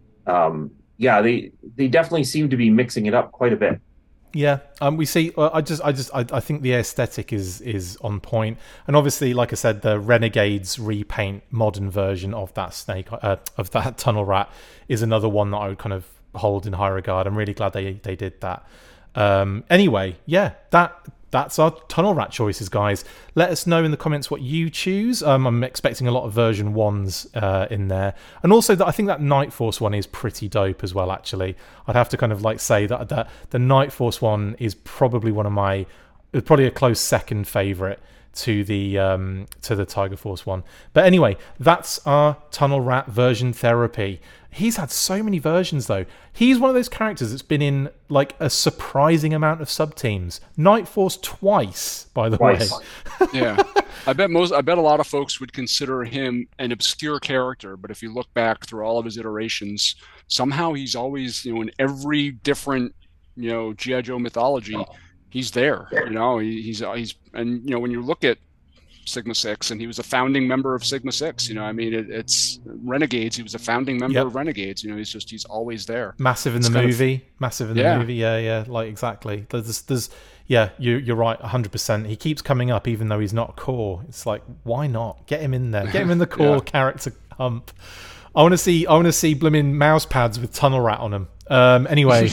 they definitely seem to be mixing it up quite a bit. Yeah, we see. I think the aesthetic is on point, and obviously, like I said, the Renegades repaint modern version of that of that Tunnel Rat is another one that I would kind of hold in high regard. I'm really glad they did that. Anyway, yeah, that's our Tunnel Rat choices, guys. Let us know in the comments what you choose. I'm expecting a lot of version 1s in there. And also, I think that Night Force one is pretty dope as well, actually. I'd have to kind of like say that the Night Force one is probably probably a close second favourite to the Tiger Force one. But anyway, that's our Tunnel Rat version therapy. He's had so many versions, though. He's one of those characters that's been in like a surprising amount of sub-teams. Night Force twice, by the way. Yeah. I bet a lot of folks would consider him an obscure character, but if you look back through all of his iterations, somehow he's always, in every different, G.I. Joe mythology, he's there. He's and when you look at Sigma 6, and he was a founding member of Sigma 6, it's Renegades. He was a founding member of Renegades. He's always there. Massive in the movie. Yeah, like exactly. You're right, 100%. He keeps coming up even though he's not core. It's like, why not? Get him in there. Get him in the core character hump. I want to see blooming mouse pads with Tunnel Rat on them. Anyway,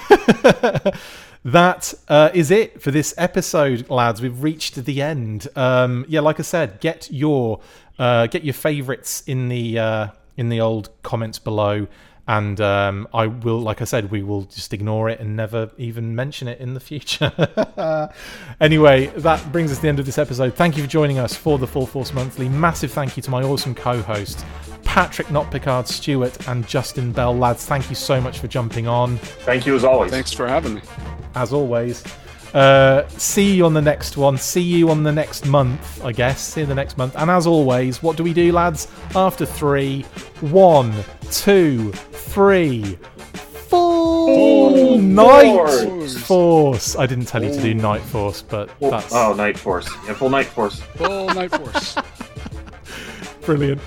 that is it for this episode, lads. We've reached the end. Like I said, get your favourites in the old comments below, and I will, like I said, we will just ignore it and never even mention it in the future. Anyway, that brings us to the end of this episode. Thank you for joining us for the Full Force Monthly. Massive thank you to my awesome co-hosts, Patrick Not Picard Stewart and Justin Bell. Lads, thank you so much for jumping on. Thank you as always. Thanks for having me. As always. See you on the next one. See you on the next month, I guess. See you the next month. And as always, what do we do, lads? After 3, 1, 2, 3, full Night Force. I didn't tell you to do Night Force, but that's... Oh, Night Force. Yeah, full Night Force. Full Night Force. Brilliant.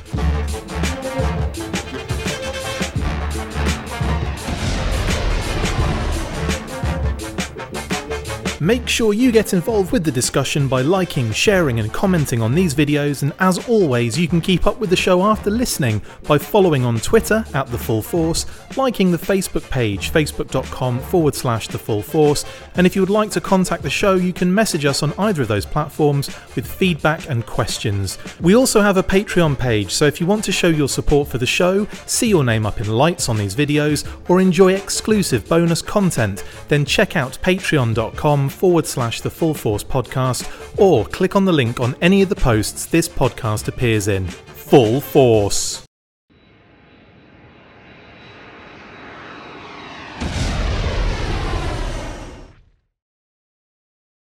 Make sure you get involved with the discussion by liking, sharing and commenting on these videos, and as always you can keep up with the show after listening by following on Twitter @TheFullForce, liking the Facebook page facebook.com/The Full Force, and if you would like to contact the show you can message us on either of those platforms with feedback and questions. We also have a Patreon page, so if you want to show your support for the show, see your name up in lights on these videos, or enjoy exclusive bonus content, then check out patreon.com/The Full Force Podcast, or click on the link on any of the posts this podcast appears in. Full Force.